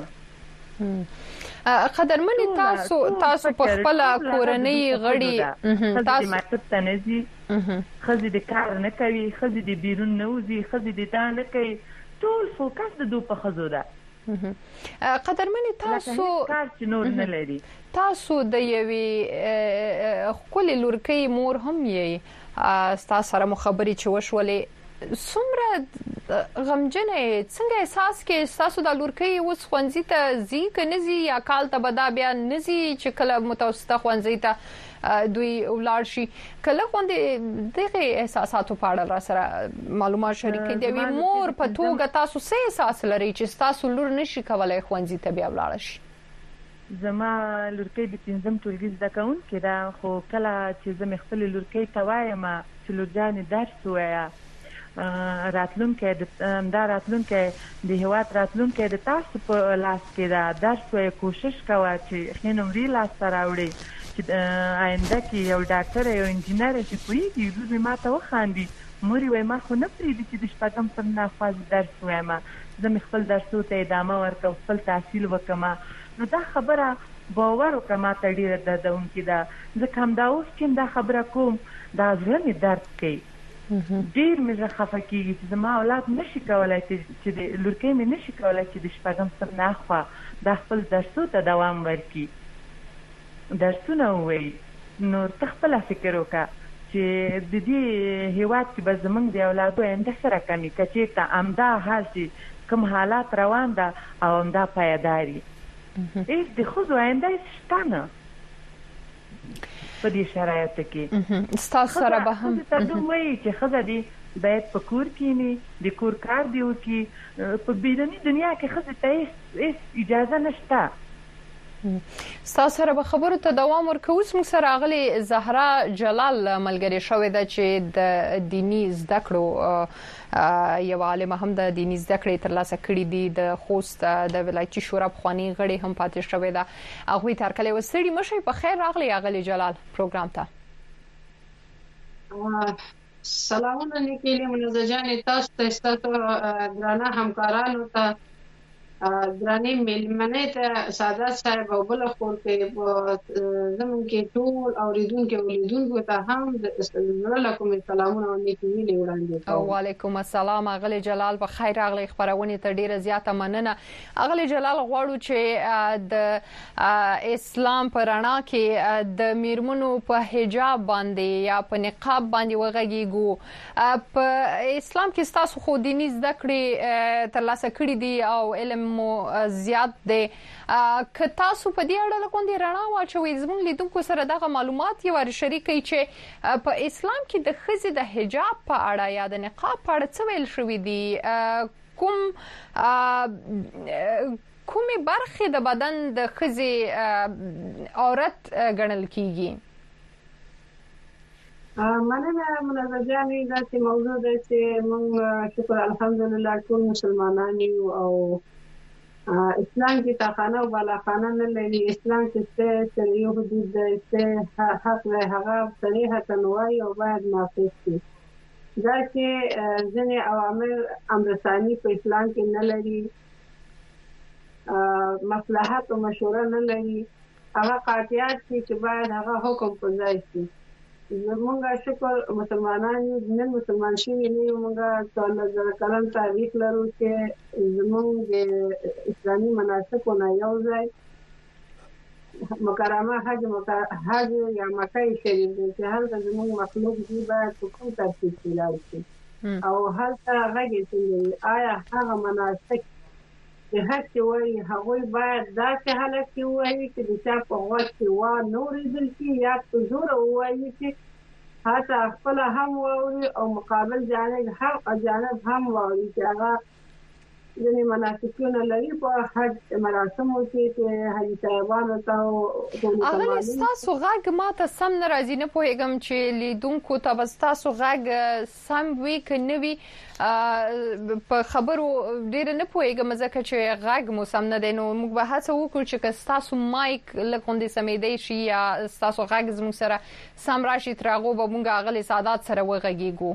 قدرمنې تاسو په خپل کورنۍ غړي تاسو مکتب ته نه ځي خزې د کار نه کوي خزې د بیرون نه وځي خزې د دا نه کوي ټول فوکس د دوه په خزو ده قدرمنې تاسو کار چې نور نه لري تاسو د یوې خپل لورکۍ مور هم یې تاسو سره مخابري چې وشولې څومره غمجنه څنګه احساس کې تاسو د لورکۍ اوس ښوونځي ته ځي که نه ځي یا کال ته به دا بیا نه ځي چې کله متوسطه ښوونځي ته دوی ولاړ شي کله غوندې دغه احساساتو په اړه را سره معلومات شریکې دی مور په توګه تاسو څه احساس لرئ چې تاسو لور نشي کولای ښوونځي ته بیا ولاړ شي؟ زما لورکۍ د 5م ټولګي زده کوونکې ده خو کله چې زه مې خپلې لورکۍ ته وایم چې لورجانې درس ووایه راتلونکی د هیواد راتلونکی د تاسو په لاس کې ده درس وایه کوشش کوه چې ښې نمرې لاسته راوړې چې آینده کې یو ډاکټر یو انجینر چې پوهېږي لور مې ماته وخاندي مور یې وایي ما خو نه پرېږدي چې د 4م صنف نه خوا درس ووایم زه مې خپل درسو ته ادامه ورکړم خپل تحصیل وکړم نو دا خبره باور وکړه ماته ډېره دردونکې ده ځکه همدا اوس چې دا خبره کوم دا زړه مې درد کوي ډیر مې زه خفه کېږي چې زما اولاد نشي کولی چې د لورکۍ مې نشي کولی چې د 4م صنف نه خوا دا خپل درسو ته دوام ورکړي درسونه ووایي نو ته خپله فکر وکړه چې د دې هیواد کې به زموږ د اولادو آینده سره کمي که چېرته همدا حال چې کوم حالات روان ده او همدا پایدار وي هېڅ د ښځو آینده شته نه په دې شرایطو کې ستاسو سره به هم ته وایي چې ښځه دې باید په کور کښېني د کور کار دې وکړي په بیروني دنیا کې ښځې ته هېڅ اجازه نشته ستاسو سره به خبرو ته دوام ورکوو موږ سره راغلې زهرا جلال ملګرې شوې ده چې د دیني زده کړو یو عالمه هم د دیني زده کړې ترلاسه کړې دي د خوست د ولایتي شورا پخواني غړي هم پاتې شوې ده هغوی ترکلې وستړي مشي په خیر راغلي اغلې جلال پروګرام ته سلامونه لیکلي منزه جان تاسو ته درانه همکارانو ته درانه میلمنې ته سعادت صاحب او بل خور کې زمون کې ټول اوریدونکو ولیدونکو ته هم زړه کوم سلامونه او نیکی وړاندې کوم وعلیکم السلام اغلی جلال په خیر راغلی خبرونه ته ډیره زیاته مننه اغلی جلال غواړو چې د اسلام پر رڼا کې د میرمنو په حجاب باندې یا په نقاب باندې وغږیږو په اسلام کې تاسو خو دیني زده کړې ترلاسه کړې دي او علم مو زیات دی که تاسو په دې اړه کومې رڼا واچوي زموږ لیدونکو سره دغه معلومات یو ور شریکي چې په اسلام کې د ښځې د حجاب په اړه یا د نقاب په اړه څه ویل شوی دی کومې برخې د بدن د ښځې عورت ګڼل کیږي مننه منزه جانې دا چې موضوع ده چې موږ شکر الحمدلله ټول مسلمانان یو او اسلام کې تاخانه او بالاخانه نه لري اسلام کې څه یو حدود ده چې حق له هغه صریحه نوای او باید نافذ شي دا چې ځینې اوامر امرثاني په اسلام کې نه لري مصلحت او مشوره نه لري هغه قاطعیت چې باید هغه حکم پر ځای شي زمونږه شکر مسلمانان نن مسلمان شي نه موږ 14 کلن تاریخ لرو چې زمونږ د اسلامي مناسکونو یو ځای مکرمه حج یا مکه شریف چې هلته زمونږ مخلوق دی باید په کوم ترتیب کې لاړ شي او هلته هغه چې آیا هغه مناسک چې هڅه وایي هغه باید داسې حالت کې وایي چې د چا په وخت کې و نور دل کې یا په زور وایي چې حتی خپل هم ووري او مقابل جانب هم ووري چې هغه ځینې مناسکونه لري په حج مراسمو کې حج صاحبانو ته هغه تاسو غږ ماته سم نه راځي نه پوهیږم چې لیدونکو ته بس تاسو غږ سم وی کنه وی په خبرو ډیر نه پوهیږم ځکه چې غږ مو سم نه دی نو موږ به هڅه وکړو چې تاسو مایک لکوندې سمېدای شي یا تاسو غږ زموږ سره سم راشي ترغو به موږ غلي سعادت سره وغږیږو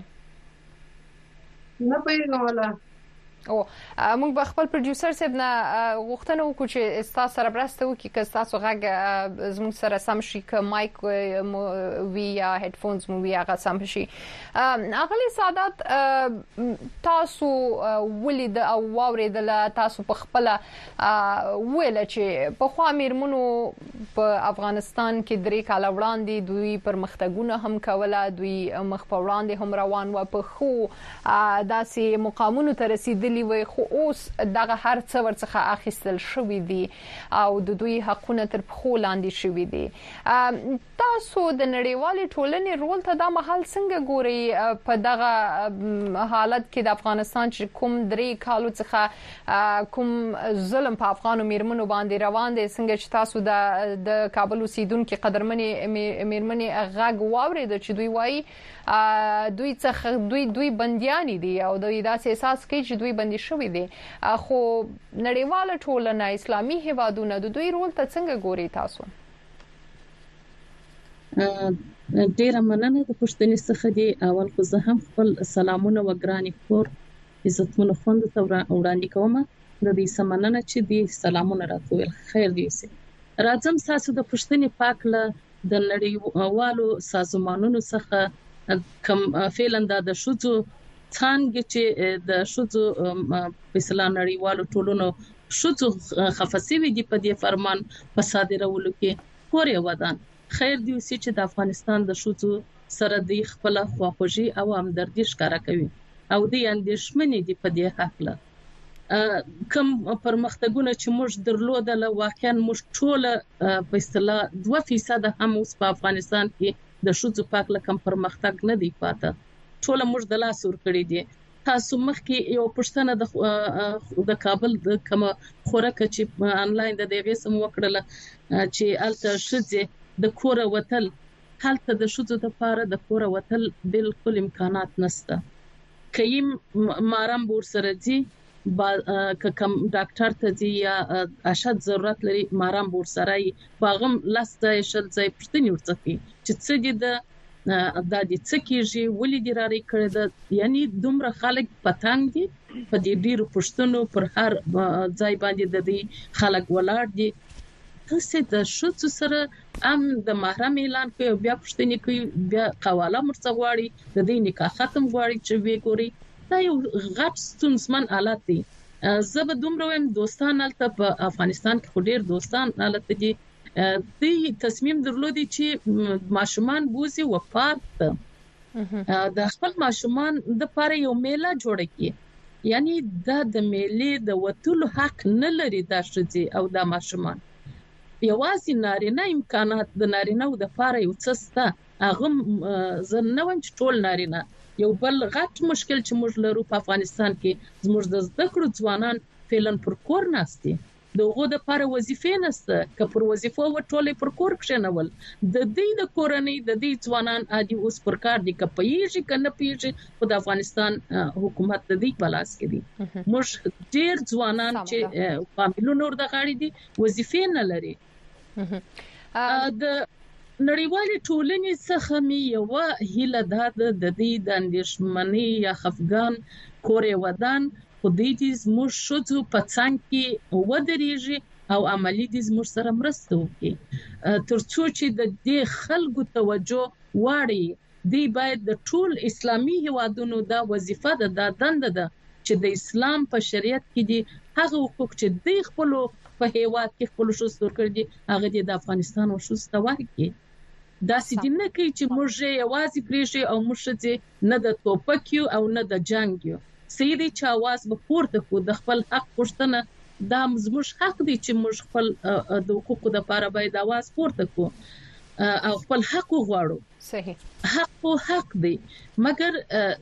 نه پوهیږم ولا او موږ به خپل پروډوسر صاحب نه غوښتنه وکړو چې تاسو سره برسته وکړي که تاسو غږ زموږ سره سم شي که مایک وی یا هډفونز مو وی هغه سم شي اغلی سعادت تاسو ولید او واوریدل تاسو په خپل ویل چې په خوا میرمنو په افغانستان کې درې کال وړاندې دوی پرمختګونه هم کوله دوی مخ په وړاندې هم روان و په خو داسې مقامونو ته رسیدل وي خو اوس دغه هر څه ورڅخه اخیستل شوی دي او د دوی حقونه تر پخو لاندې شوی دي تاسو د نړیوالې ټولنې رول ته دا محل څنګه ګوري په دغه حالت کې د افغانستان چې کوم درې کالو څخه کوم ظلم په افغانو میرمنو باندې روان دي څنګه چې تاسو د کابل اوسیدونکو قدرمنې میرمنې غږ واورید چې دوی وایي دوی څخه دوی بنديان دي او دوی داسې احساس کوي چې دوی بندي شوی دي خو نړیواله ټولنه اسلامي هیوادونه د دوی رول ته څنګه ګوري تاسو ډیره مننه د پښتني څخه دی اول خو زه هم خپل سلامونه وګراني کور عزتمن خوند ته وړاندې کوم د دې سمننه چې دی سلامونه راټول خیر دی سي راځم تاسو د پښتني پاکله د نړیوالو سازمانونو څخه کم فعلا د شوزو څنګه چې د شوزو په اسلام نړیوالو ټولونو شوزو خفاسي دي په دې فرمان په صادرولو کې پورې ودان خیر دی چې د افغانستان د شوزو سره د خپل خواخوږي او همدردي ښکارا کوي او د اندېښمنې دي په دې حق له کم پرمختګونه چې موږ درلودل واقعا موږ ټول په اصطلاح 2% هم اوس په افغانستان کې د شوزو پاکله کم پرمختګ نه دی پاته ټول موږ د لاس ور کړی دي تاسو مخکې یو پښتنه د کابل د کوم خورکه چې انلاین د دې سم وکړله چې الته شذ د کور وتل هلته د شذ د لپاره د کور وتل بالکل امکانات نشته کيم مارم بور سره دي کم ډاکټر ته دي یا اشد ضرورت لري مارم بور سره باغم لاسته شل ځای پښتني ورڅخه چې څه دي د د دې څکیږي ولې د راري کړی د یعنی دومره خلک پتنګ دي په دې ډیرو پښتنو پر هر ځای باندې د دې خلک ولاړ دي تاسو د شوڅ سره ام د محرم اعلان کوي بیا پښتني کوي بیا قواله مرڅغواړي د دې نکاح ختم غواړي چې وی ګوري دا یو غټ ستونزمن حالت دی زه به دومره ویم دوستان الته په افغانستان کې ډیر دوستان الته دي د تصمیم درلودي چې ماشومان بوزي و پارک د خپل ماشومان د پاره یو میله جوړ کړي یعنی د میلې د وټولو حق نه لري دا شې او دا ماشومان یوازې نارینه امکانات د نارینه د لپاره یو څه سته هغه زنه ون ټول نارینه یو بل غټ مشکل چې موږ لرو په افغانستان کې زموږ د زده کړو ځوانان فعلا پر کور ناستي دغه د لپاره وظیفې نشته که پر وظیفو وټولې پر کور کښنول د دې د کورنۍ د دې ځوانان عادي اوس پر کار دي که پیږي کنه پیږي خو د افغانستان حکومت د دې پلاس کې دي موږ ډېر ځوانان چې فامیلونو ور د غاړي دي وظیفې نه لري د نړیوالې ټولنې څخه مې یو هیله ده د دې د اندېښمنۍ یا خفګان کورې ودان خو دې زموږ شوزو په څنګ کې ودرېږي او عملی دې زموږ سره مرسته وکړي ترڅو چې د دې خلکو توجه واړي دی باید د ټول اسلامي هیوادونو دا وظیفه ده دا دنده ده چې د اسلام په شریعت کې دي هغه حقوق چې د خپل په هیواد کې خپل شوز تور کړی هغه د افغانستان او شوز تورکي دا سیدنه کوي چې موږ یوازې پریږي او موږ نه د توپکیو او نه د جنگیو سیدی چې आवाज به پورته کو د خپل حق پښتنه دا زموږ حق دی چې موږ خپل د حقوقو لپاره باید आवाज پورته کو او خپل حق وغواړو صحیح حق دی مګر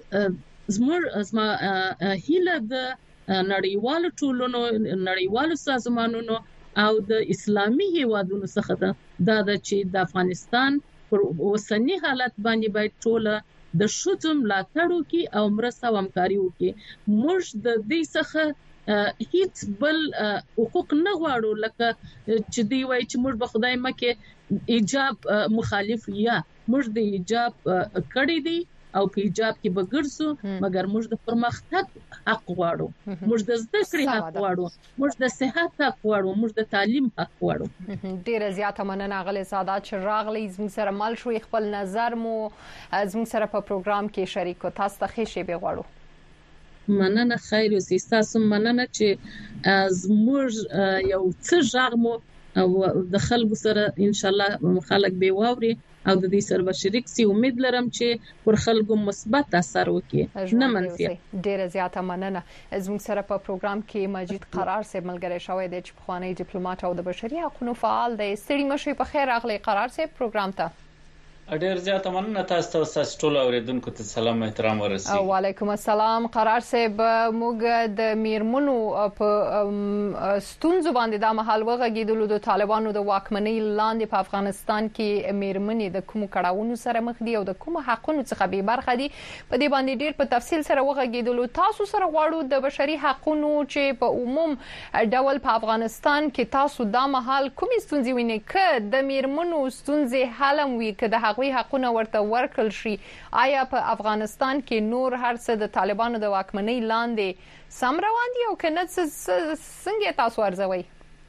زما هیله د نړیوالو ټولنو نړیوالو سازمانونو او د اسلامي هیوادونو څخه دا چې د افغانستان پر اوسنی حالت باندې باید ټول د شوتم لاتړو کې او مرسته او همکاري وکړي موږ د دې څخه هیڅ بل حقوق نه غواړو لکه چې دی وای چې موږ به خدای مکه ایجاب مخالف یا موږ د ایجاب کړی دی او په ایجاب کې به ګرځو مګر موږ د پرمختګ حق غواړو موږ د زده کړې حق غواړو موږ د صحت حق غواړو موږ د تعلیم حق غواړو ډیره زیاته مننه غلې سعادت چې راغلی زموږ سره مل شوي خپل نظر مو زموږ سره په پروګرام کې شریک تاسو ته ښه شی به غواړو مننه خیر اوسې تاسو مننه چې زموږ یو څه ژغمو او د خلکو سره ان شاء الله خلک به واوري او د دې سره به شریک سي امید لرم چې پر خلکو مثبت اثر وکړي نه منفي ډیره زیاته مننه زموږ سره په پروګرام کې مجید قرار سي ملګری شوی دی چې پخوانی ډیپلوماټ او د بشري حقوقو فعال دی ستړي مشي په خیر راغلی قرار سي پروګرام ته ډیر زیاته مننه تاسو ټول اوریدونکو ته سلام احترام ورسي وعلیکم السلام قرار صاحب موږ د میرمنو په ستونزو باندې د محل وغږیدلو د طالبانو د واکمنۍ لاندې په افغانستان کې میرمنې د کوم کړهونو سره مخ دي او د کوم حقونو څخه به برخه دي په دې باندې ډیر په تفصیل سره وغږیدلو تاسو سره غواړو د بشري حقونو چې په عموم ډول په افغانستان کې تاسو د محل کومې ستونزې وینئ ک د میرمنو ستونزې حل وي ک د حقونه ورته ورکل شي آیا په افغانستان کې نور هر څه د طالبانو د واکمنۍ لاندې سم روان دي او کنه څنګه تاسو ارزوي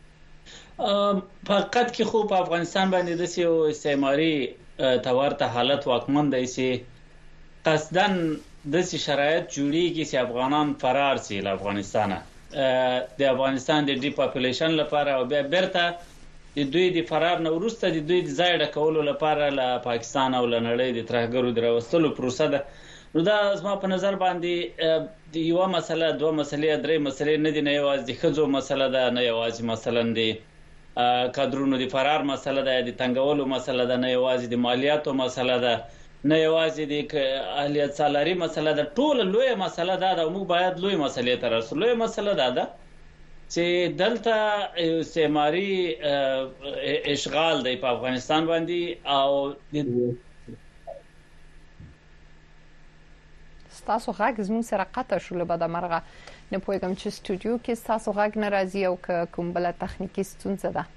فقط کې خو په افغانستان باندې د سیو استعماري تورته حالت واکمن دی چې قصدن د شرایط جوړیږي چې افغانان فرار شي له افغانستانه د افغانستان د ډی پاپولیشن لپاره او بیا برته د دوی د فرار نه وروسته د دوی د ځای ډکولو لپاره له پاکستان او له نړۍ د ترهګرو دروستلو پروسه ده نو دا زما په نظر باندې د یو مسله دوه مسلې درې مسلې نه دي نه یوازې د ښځو مسله ده نه یوازې مثلا د کادرونو د فرار مسله ده د تنګولو مسله ده نه یوازې د مالیاتو مسله ده نه یوازې د اهلیت سالاري مسله ده ټول لوی مسله ده او موږ باید لوی مسلې ته رسو لوی مسله ده چې دلته استعماري اشغال دی په افغانستان باندې او تاسو غږ زموږ سره قطع شول به د مرغه نه پوهیږم چې سټوډیو کې تاسو غږ ناراضي او کوم بل تخنیکی ستونزه ده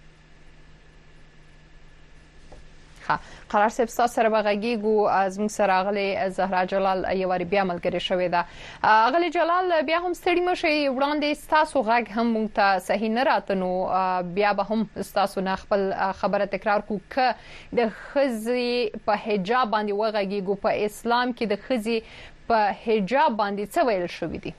قرار صاحب تاسو سره بغږیږو از موږ سره غلي زهرا جلال یواري بیا ملګری شوې ده غلي جلال بیا هم ستړي مشي وړاندې تاسو غږ هم موږ ته صحیح نه راتنو بیا به هم تاسو نه خپل خبره تکرار کو ک د خزي په حجاب باندې وغږیږو په اسلام کې د خزي په حجاب باندې څه ویل شوې دي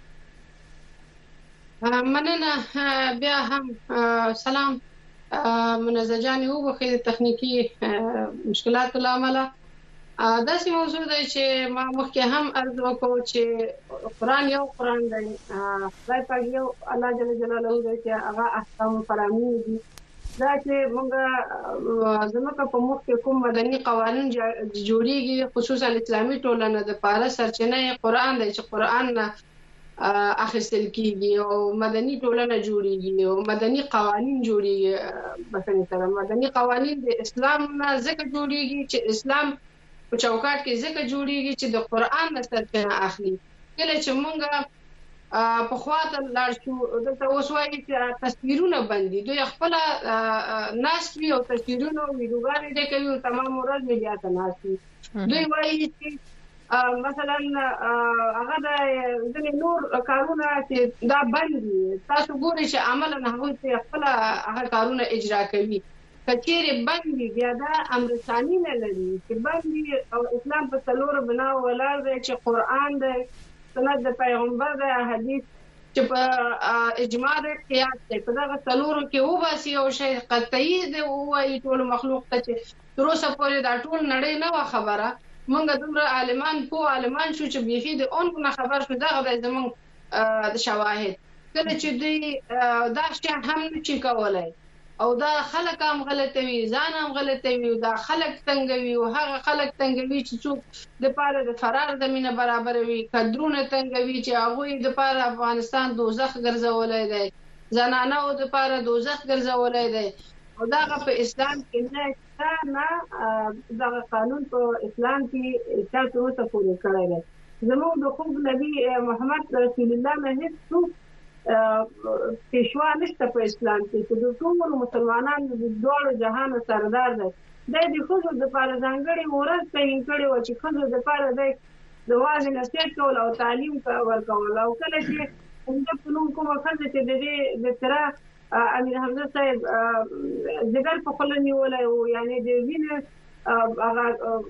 مننه بیا هم سلام منزجانی وبخې تخنیکی مشکلات لامل دا سي موضوع دی چې ما مخکې هم عرض وکړ چې قرآن یو قرآن دی، خدای پاک یو الله جل جلاله دی چې هغه احکام فرامین دي. دا چې موږ زموږ په مخ کې کوم مدني قوانین جوړیږي خصوصا اسلامي ټولنه د پاره سرچینه قرآن دی چې قرآن نه اخیستل کیږي او مدني ټولنه جوړیږي او مدني قوانین جوړیږي. مثلا سره مدني قوانین د اسلام نه ځکه جوړیږي چې اسلام په چوکاټ کې ځکه جوړیږي چې د قرآن نه سرچینه اخلي. کله چې موږ په خواته لاړ شو دلته اوس وایي چې تصویرونه بندي، دوی خپل ناست وي او تصویرونه او ویډیوګانې دې کوي او تمام ورځ میډیا ته ناست وي. دوی وایي چې مثلا هغه د ځینې نور کارونه چې دا بند دي، تاسو ګورئ چې عملاً هغوی خپل هغه کارونه اجرا کوي. کچېرې بند دي بیا دا امرسانی نه لري چې بند دي او اسلام په څلورو بناو ولاړ دی چې قرآن دی، سنت د پیغمبر دی، حدیث چې په اجماع دی، قیاس دی. په دغه څلورو کې وباسي او شی قطعي دی ووایي ټول مخلوق ته چې تر اوسه پورې دا ټول نړۍ نه وه خبره. موږ دومره عالمان پوه عالمان شو چې بیخي د اون نه خبر شو. دغه دی زموږ د شواهد. کله چې دوی دا شی هم نشي کولی او دا خلک هم غلطوي، ځان هم غلطوي، دا خلک تنګوي او هغه خلک تنګوي چې څوک د پاره د فرار زمينه برابروي، قدرونه تنګوي چې هغه د پاره افغانستان دوزخ ګرځولای دی، زنانه او د پاره دوزخ ګرځولای دی. او دا په اسلام کې نه دا قانون په اسلام کې چې اوسه پوره کړی دی. زموږ د خوب نبی محمد رسول الله نه هیڅ پیشوا نشته په اسلام کې چې د ټول مسلمانانو د ډول جهان سردار دی. د خود د پاره ځانګړي ورځ تعین کړي و چې خود د پاره د واځ نصیحت کول او تعلیم ورکول. او کله چې موږ په نوم کومه خزه چې د دې د تر امیر حمزه صاحب زګر په خپل نیولای او یعنی د وینې هغه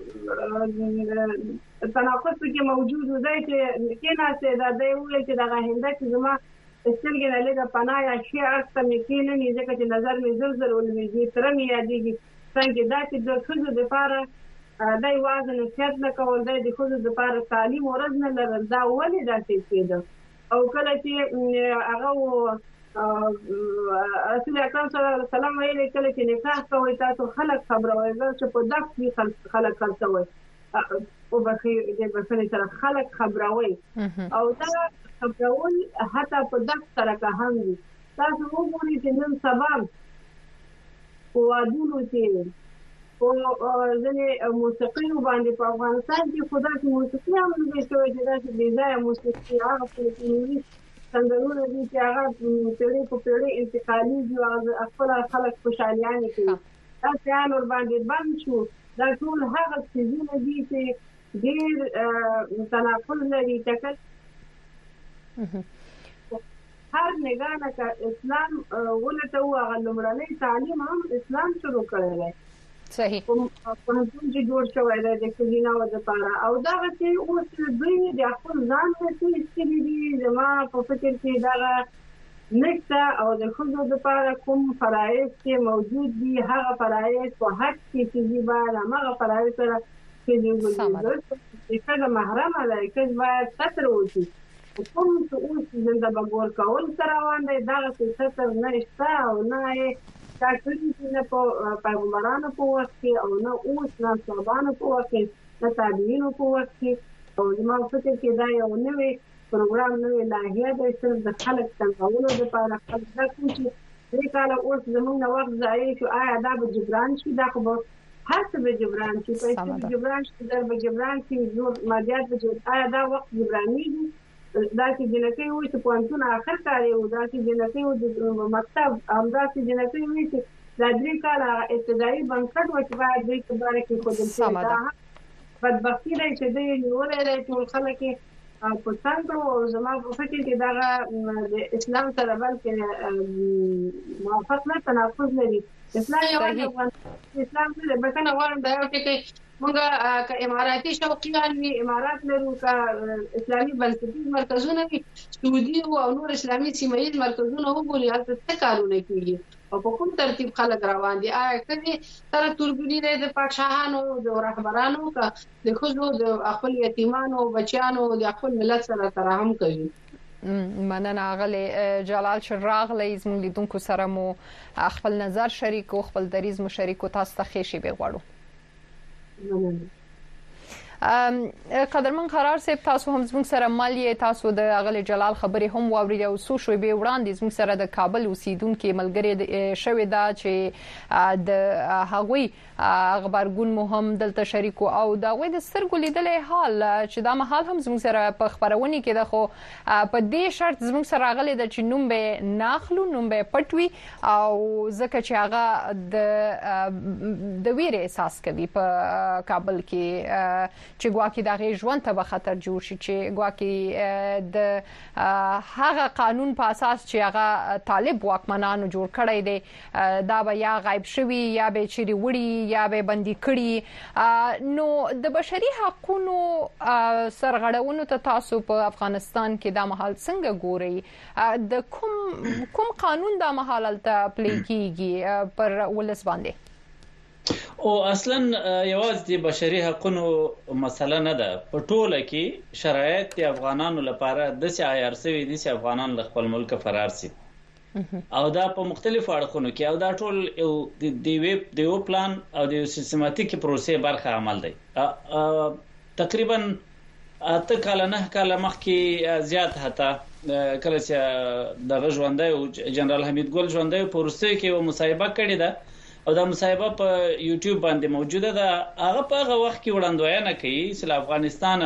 تناقض کې موجود دی چې کیناسه دا دی ویل چې دا هنده چې زما استلګي نه لګه پناه یا شی ارسته مې کینې نه ځکه چې نظر مې زلزل ولې تر مې یادېږي څنګه دا چې د خزو د لپاره دای وازن نصیحت نه کول دی د خزو د لپاره تعلیم ورځ نه لرل دا ولې داسې کېده. او کله چې هغه رسول اکرم صلی الله علیه وسلم ویلي کله چې نکاح کوئ تاسو خلک خبروئ چې په دغه کې خلک خرڅوئ او بخیر دې بسنې سره خلک خبروئ او دا خبرول حتی په دغه سره که هم دي. تاسو وګورئ چې نن سبا په وادونو کې په ځینې موسیقیو باندې په افغانستان کې خو داسې موسیقي هم نه دی شوی چې داسې بېځایه موسیقي هغه فلسطیني سندرونه دي چې هغه پیړۍ په پیړۍ انتقالېږي او خپل خلک خوشحالیانې کوي. دا شیان ورباندې بند شو. دا ټول هغه څیزونه دي چې ډېر تناقض لري. ټکر هر نگاه که اسلام ولته هغه لومړنی تعلیم هم اسلام شروع کړی دی. صحیح. په هغه چې جوړ شوی دی د کلینا و د پاره او دا چې اوس دوی د خپل ځان ته څه دي زما په فکر کې دا نشته او د خود د پاره کوم فرایض چې موجود دي هغه فرایض په حق کې چې باید هغه فرایض سره چې د څه محرم ده چې باید ستر وشي. کوم څه اوس زنده بګور کول روان دی دغه څه ستر نه شته او نه دا کړي نه په پیغمبرانو په وخت کې او نه اوس نه صحابانو په وخت کې نه تابعینو په وخت کې. او زما فکر کې دا یو نوی پروګرام نوی لایحه ده چې د خلک څنګهولو لپاره خلک دا کوم چې دې کال اوس زموږ وخت ځای شو آیا دا به جبران شي دا خو هر څه به جبران شي پیسې به جبران شي در به جبران شي نور مادیات به آیا دا وخت جبراني دي دا چې جنکې وي چې پوانتون اخر کاری و دا چې جنکې و د مکتب همدا چې جنکې وي چې دا 3 کاله ابتدایي بنسټ و چې باید دوی په باره کې ښودل شي. دا بدبختي دی چې دوی نیولی دی ټول خلک یې په څنګ او زما په فکر کې دغه د اسلام سره بلکې موافق نه تناقض لري. اسلام یوازې اسلام نه بلکې غواړم دا یو ټکی موږ که اماراتي شوقیان وي امارات لرو که اسلامي بنسټیز مرکزونه وي سعودي او نور اسلامي سیمه ییز مرکزونه وګوري هلته څه کارونه کېږي او په کوم ترتیب خلک روان دي کله تر تورګونی د پادشاهانو د رهبرانو کا د خزو د خپل یتیمانو بچیانو د خپل ملت سره ترحم کوي. مننه غلي جلال شراغلی زموږ لیدونکو سره مو خپل نظر شریک او خپل دریز مو شریک او تاسو ته خېشي به غواړو. قدرمن قرار صاحب تاسو هم زموږ سره مالی تاسو د غلي جلال خبري هم واورید او سو شوي به وړاندې زموږ سره د کابل اوسیدونکو ملګری شوي دا چې د هغوی خبرګون مهم دلته شریک او دا وې د سترګو لیدلې حال چې دا مهال هم زموږ سره په خبرونه کې د خو په دې شرط زموږ سره غلي د چنوم به ناخلو نوم به پټوي او ځکه چې هغه د ویره احساس کوي په کابل کې چې ګواکې د غي ژوند ته به خطر جوړ شي چې ګواکې د هغه قانون په اساس چې هغه طالب واکمنانو جوړ کړی دی دا به یا غایب شوی یا به چیرې وړي یا به بندي کړي نو د بشري حقوقو سرغړونو ته تاسو په افغانستان کې د مهال څنګه ګوري د کوم قانون د مهال ته پلی کیږي پر ولس باندې او اصلا یوازې د بشري حقوقو مسله نه ده په ټوله کې شرایط د افغانانو لپاره د سیایر سوي دي چې افغانان له خپل ملک فرار شي او دا په مختلفو اړخونو کې او دا ټول د یو پلان او د یو سیستماتیک پروسې برخه عمل دی. تقریبا 8 کال نه کال مخکې زیات هتا کله چې د ژوندۍ او جنرال حمید ګل ژوندۍ په روسیه کې یو مصاحبه کړې ده او دا مصاحبه په یوټیوب باندې موجوده ده. هغه په هغه وخت کې وړاندوینه کوي چې افغانستان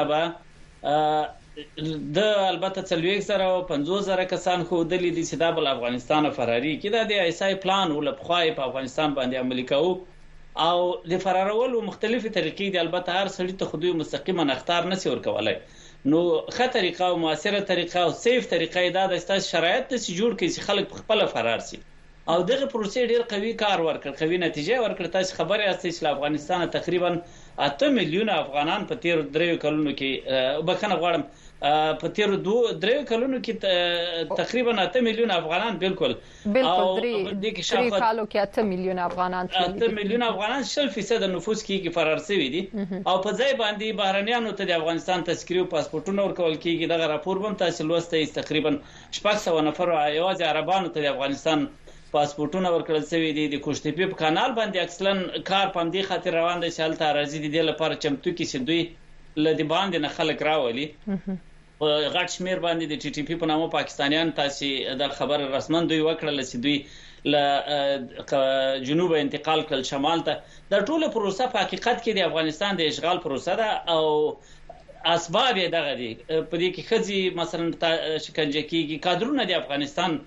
به د البته 350,000 کسان خو د لیدي چې دا بل افغانستان فراری کې دا د ایسای پلان ول په خوای په افغانستان باندې عملي کوو او د فرارولو مختلفه طریقې دي. البته هر سړی ته خودي مستقیما اختیار نشي ورکولای نو ښه طریقه او موثره طریقه او سیف طریقه دا د استاس شرایط ته جوړ کړي چې خلک خپل فرار شي او دغه پروسې ډیر قوي کار ورکړ قوي نتیجه ورکړ. تاسو خبرې یاستئ چې افغانستان تقریبا 8 میلیونه افغانان په تیر 3 کلونو کې بخنه غواړم په تیر 2 کلونو کې تقریبا 8 میلیونه افغانان بالکل او د کې شاوخوا کالو کې 8 میلیونه افغانان 8 میلیونه افغانان 0% د نفوس کې فرار شوي دي او په ځای باندې بهرنیانو ته د افغانستان تذکری او پاسپورتونه ورکول کیږي. دغه راپور هم تاسو لوستئ تقریبا 600 نفر یوازې عربانو ته د افغانستان پاسپورتونه ورکړل شوی دي. د کوشتپی په کانال باندې اکسلن کار پم دي خاطر روان دي چې هلته راځي د لپاره چمتو کې چې دوی لدی باندې نه خلک راولي غټ شمیر باندې د ټي ټي پی په نامه پاکستانیان تاسو د خبر رسمن دوی وکړل چې دوی ل جنوب انتقال کړل شمال ته. د ټوله پروسه په حقیقت کې د افغانستان د اشغال پروسه ده او اسباب یې دغه دي. په دې کې خزي مثلا شکنجه کیږي کادرونه د افغانستان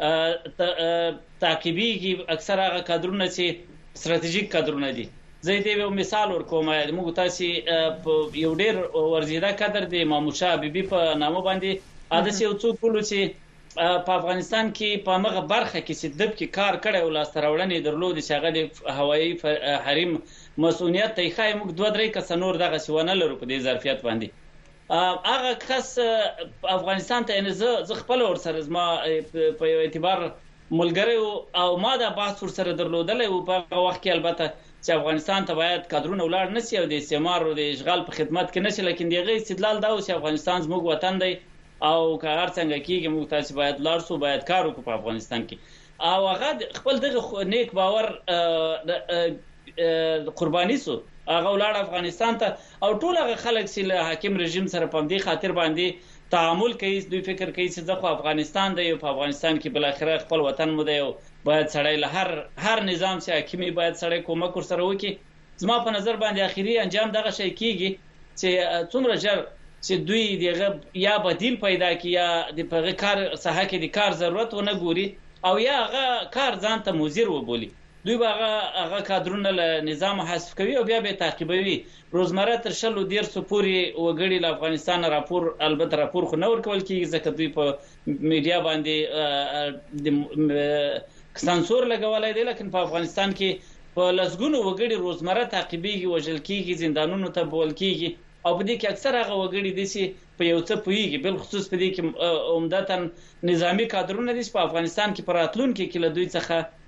تعقیبي اکثر هغه کادرونه چې ستراتیژیک کادرونه دي. زه دې یو مثال ورکوم موږ تاسو یو ډیر ورزیده کادر دی ماموشا بیبي په نامه باندې اده یو څوک ولو چې په افغانستان کې په مغه برخه کې چې دب کې کار کړي او لاستراوړنې درلود چې هغه د هوایي حریم مسؤلیت ته خای موږ 2-3 کس نور دغه سونه لرو په دې ظرفیت باندې هغه کس افغانستان ته نه ز خپل ور سره زما په اعتبار ملګری او ما دا بحث ور سره درلودل او په وخت کې البته چې افغانستان ته باید کادرونه ولاړ نشي او د استعمار او د اشغال په خدمت کې نشي لیکن دغه استدلال دا او چې افغانستان زموږ وطن دی او که هر څنګه کېږي موږ تاسو باید لاړ شو باید کار وکړو په افغانستان کې او هغه خپل دغه نیک باور قرباني سو هغه ولړ افغانستان ته او ټول هغه خلک چې له حاکم رژیم سره په دې خاطر باندې تعامل کوي دوی فکر کوي چې ځکه افغانستان دی په افغانستان کې بل اخره خپل وطن مو دی باید سړی له هر نظام چې حاکمي باید سړی کومک ورسره وکړي. زما په نظر باندې اخیری انجام دغه شی کیږي چې څومره ژر چې دوی دغه یا بدیل پیدا کړي یا د په کار ساحه کې د کار ضرورت ونه ګوري او یا هغه کار ځان ته مضر وبولي دوی هغه کادرونه له نظام حذف کوي او بیا به تعقیبوي. روزمره تر 100 پورې وګړي له افغانستان راپور البته راپور خو نه ورکول کیږي ځکه دوی په میډیا باندې د سانسور لګولای دی لیکن په افغانستان کې په لسګونو وګړي روزمره تعقیبيږي وژل کیږي زندانونو ته بول کیږي او په دې کې اکثر هغه وګړي دي چې په یو څه پويږي بل خصوص په دې کې عمدتاً نظامی کادرونه دي په افغانستان کې پراتلون کې کله دوی څخه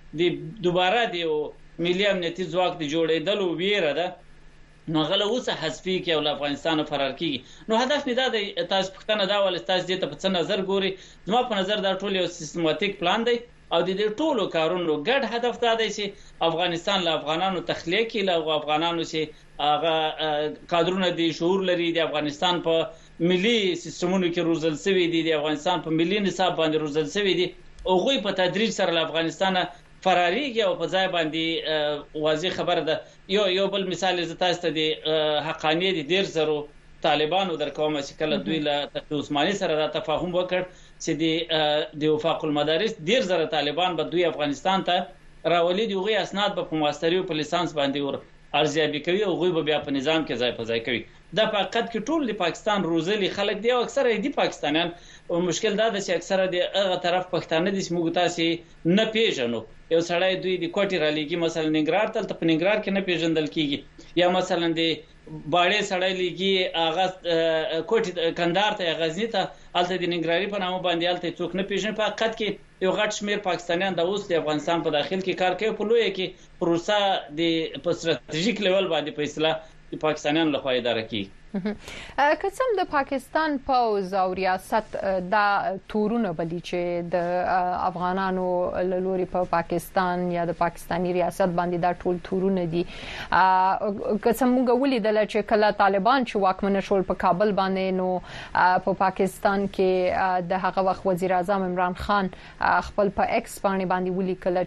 د دوباره د ملي امنیتي ځواک د جوړېدلو ویره ده نو غله اوسه حذفي کې او افغانستان فرار کیږي نو هدف نه ده تاسو پښتنه دا ول تاسو دې ته په څه نظر ګوري زما په نظر دا ټول یو سیستماتیک پلان دی او د دې ټولو کارونو ګډ هدف دا دی چې افغانستان له افغانانو تخلیه کې له افغانانو چې هغه کادرونه دي شعور لري د افغانستان په ملي سیستمونو کې روزل شوی دي د افغانستان په ملي نصاب باندې روزل شوی دي او غوي په تدریج سره له افغانستان فراريږي او په ځای باندې واضح خبره ده یو بل مثال ز تاسو ته د حقانیت ډیر زرو طالبانو درکوم چې کله دوی له تقی عثماني سره را تفاهم وکړ چې د وفاق المدارس ډیر زره طالبان به دوی افغانستان ته راولي دی غوي اسناد په ماستری او په لیسانس باندې ور ارزیابي کوي او غوي به بیا په نظام کې ځای په ځای کوي د فقط کې ټول د پاکستان روزلي خلک دی او اکثره دي پاکستانیان او مشکل دا ده چې اکثره د هغه طرف پښتانه دي چې موږ تاسو نه پیژنو یو سړی دوی د کوټی را لګي مثلا ننګرهار ته په ننګرهار کې نه پیژندل کیږي یا مثلا د باړې سړی لګي هغه کوټی کندهار ته غزنی ته الته د ننګرهاري په نامه باندې الته څوک نه پیژني په حقیقت کې یو غټ شمیر پاکستانیان د اوس د افغانستان په داخل کې کار کوي په لوی کې پروسه د په ستراتیژیک لیول باندې په اصطلاح د پاکستانیانو لخوا اداره کیږي قسم د پاکستان پوز او ریاست دا تورونه بلی چې د افغانانو لوري په پاکستان یا د پاکستانی ریاست باندې دا ټول تورونه دي قسم موږ ولیدل چې کله طالبان چې واکمن شول په کابل باندې نو په پاکستان کې د هغه وخت وزیر اعظم عمران خان خپل په ایکس باندې ولیکل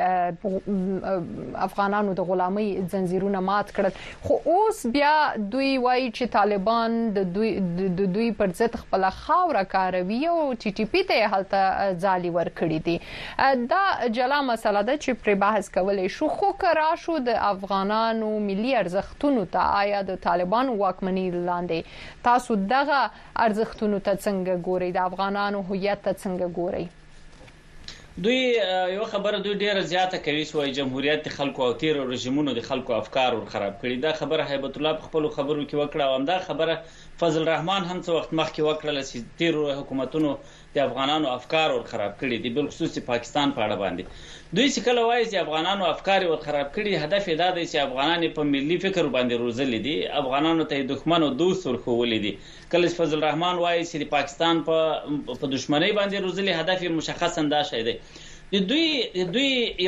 چې افغانانو د غلامۍ زنجیرونه مات کړل خو اوس بیا دوی وایي چې طالبان د دوی پر ضد خپل خاوره کاروي او ټي ټي پی ته هلته ځالي ور کړی دي دا جلا مسله ده چې پر بحث کولای شو خو کرا شو د افغانانو ملي ارزښتونو ته آیا د طالبان واکمنۍ لاندې تاسو دغه ارزښتونو ته څنګه ګورئ د افغانانو هویت ته څنګه ګورئ دوی یو خبره دوی ډیره زیاته کوي چې جمهوریت خلکو او تیر رژیمونو د خلکو افکار ور خراب کړي دا خبره هیبت الله په خپل خبرو کې وکړه او دا خبره فضل الرحمن هم څو وخت مخکې وکړه چې تیر حکومتونو د افغانانو افکار ور خراب کړي دي بل خصوصي پاکستان په اړه باندې دوی چې کله وایي چې افغانانو افکار ور خراب کړي هدف دا دی چې افغانان په ملي فکر باندې روزل دي افغانانو ته دښمن او دوست ورخول دي کله چې فضل الرحمن وایي چې پاکستان په دښمنۍ باندې روزل هدف مشخص انداز دی دوی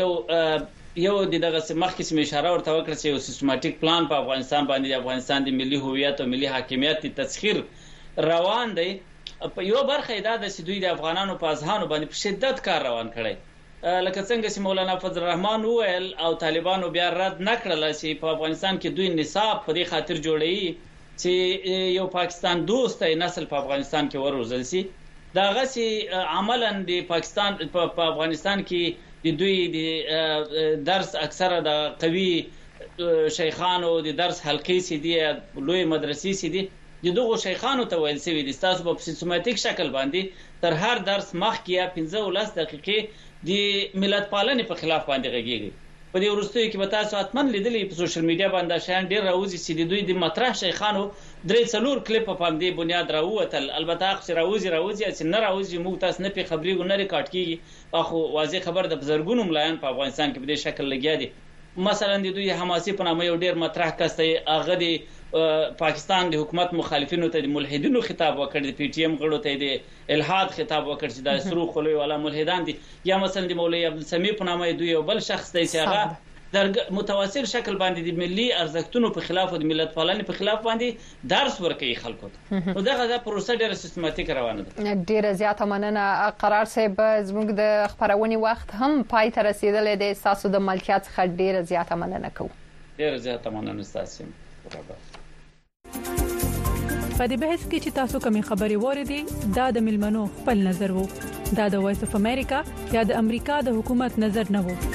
یو دغه مخکې سم اشاره ورته وکړه چې یو سیستماتیک پلان په افغانستان باندې د افغانستان د ملي هویت او ملي حاکمیت تسخير روان دی په یو برخه دا د دوی د افغانانو په ځهانو باندې په شدت کار روان کړي لکه څنګه چې مولانا فضل الرحمن وویل او طالبانو بیا رد نکړل چې په افغانستان کې دوی نصاب په دې خاطر جوړوي چې یو پاکستان دوست نسل په افغانستان کې وروزل شي دا غسي عملاً د پاکستان په افغانستان کې د دوی د درس اکثره د قوي شیخانو د درس حلقې سي دي لوی مدرسې سي دي د دغه شیخانو ته ویل سوي دي تاسو په سیستماتیک شکل باندې تر هر درس مخکې 15 دقیقې د ملت پالنې په خلاف باندې غږیږي په دې ورستیو کې به تاسو حتمن لیدلې په سوشل میډیا باندې شان ډیر راوځي چې د دوی د مطرح شیخانو درې څلور کلیپ په باندې بنیاد راووتل البته چې راوځي چې نه راوځي موږ تاسو نه په خبري ګو نه ریکارډ کیږي اخو واضح خبر د بزرګونو ملایان په افغانستان کې په دې شکل لګیا دي مثلا د دوی حماسي په نامه یو ډیر مطرح کس دی هغه د پاکستان د حکومت مخالفینو ته د ملحدینو خطاب وکړ د پی ټی ایم غړو ته د الحاد خطاب وکړ چې د سرو خلوی والا ملحدان دي یا مثلا د مولوی عبدالسمیع په نامه دوی یو بل شخص دی چې هغه در متواصل شکل باندې د ملي ارزښتونو په خلاف او د ملت پالنې په خلاف باندې درس ورکوي خلکو ته نو دغه پروسه ډیره سیستماتیک روانه ده ډیره زیاته مننه قرار صاحب زموږ د خبرونې وخت هم پای ته رسیدلې ده تاسو د ملکیت څخه ډیره زیاته مننه کوم ډیره زیاته مننه تاسو په دې بحث کې چې تاسو کومې خبرې وریدي دا د ملمنو خپل نظر وو دا د وایس اف امریکا یا د امریکا د حکومت نظر نه وو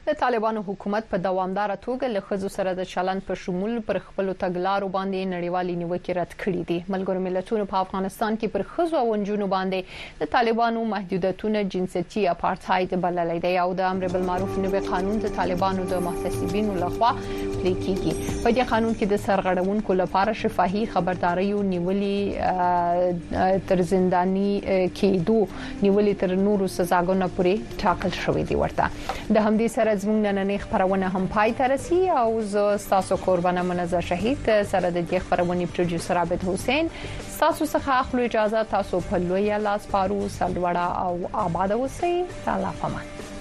د طالبانو حکومت په دوامدار توګه له خزو سره د چلند په شمول پر خپل تګلارو باندې نړیوالي نیوکې رد کړې دي. ملګرو ملتونو په افغانستان کې پر خزو او نجونو باندې د طالبانو محدودیتونه جنسيتي اپارټاید بللې دي او د امر بالمعروف نوي قانون د طالبانو د محتسبینو لخوا پلي کیږي. په دې قانون کې د سرغړونکو لپاره شفاهي خبرداري نیولې تر زنداني کېدو نیولې تر نورو سزاګونو پورې ټاکل شوې دي. ورته د همدې سره زموږ نننۍ خبرونه هم پای ته رسي او زه تاسو قربانه منزه شهید سره د دې خبرونې پروډوسر عابد حسین تاسو څخه اخلو اجازه. تاسو په لوی لاس پارو سلوړه او آباد اوسئ. الله پامان.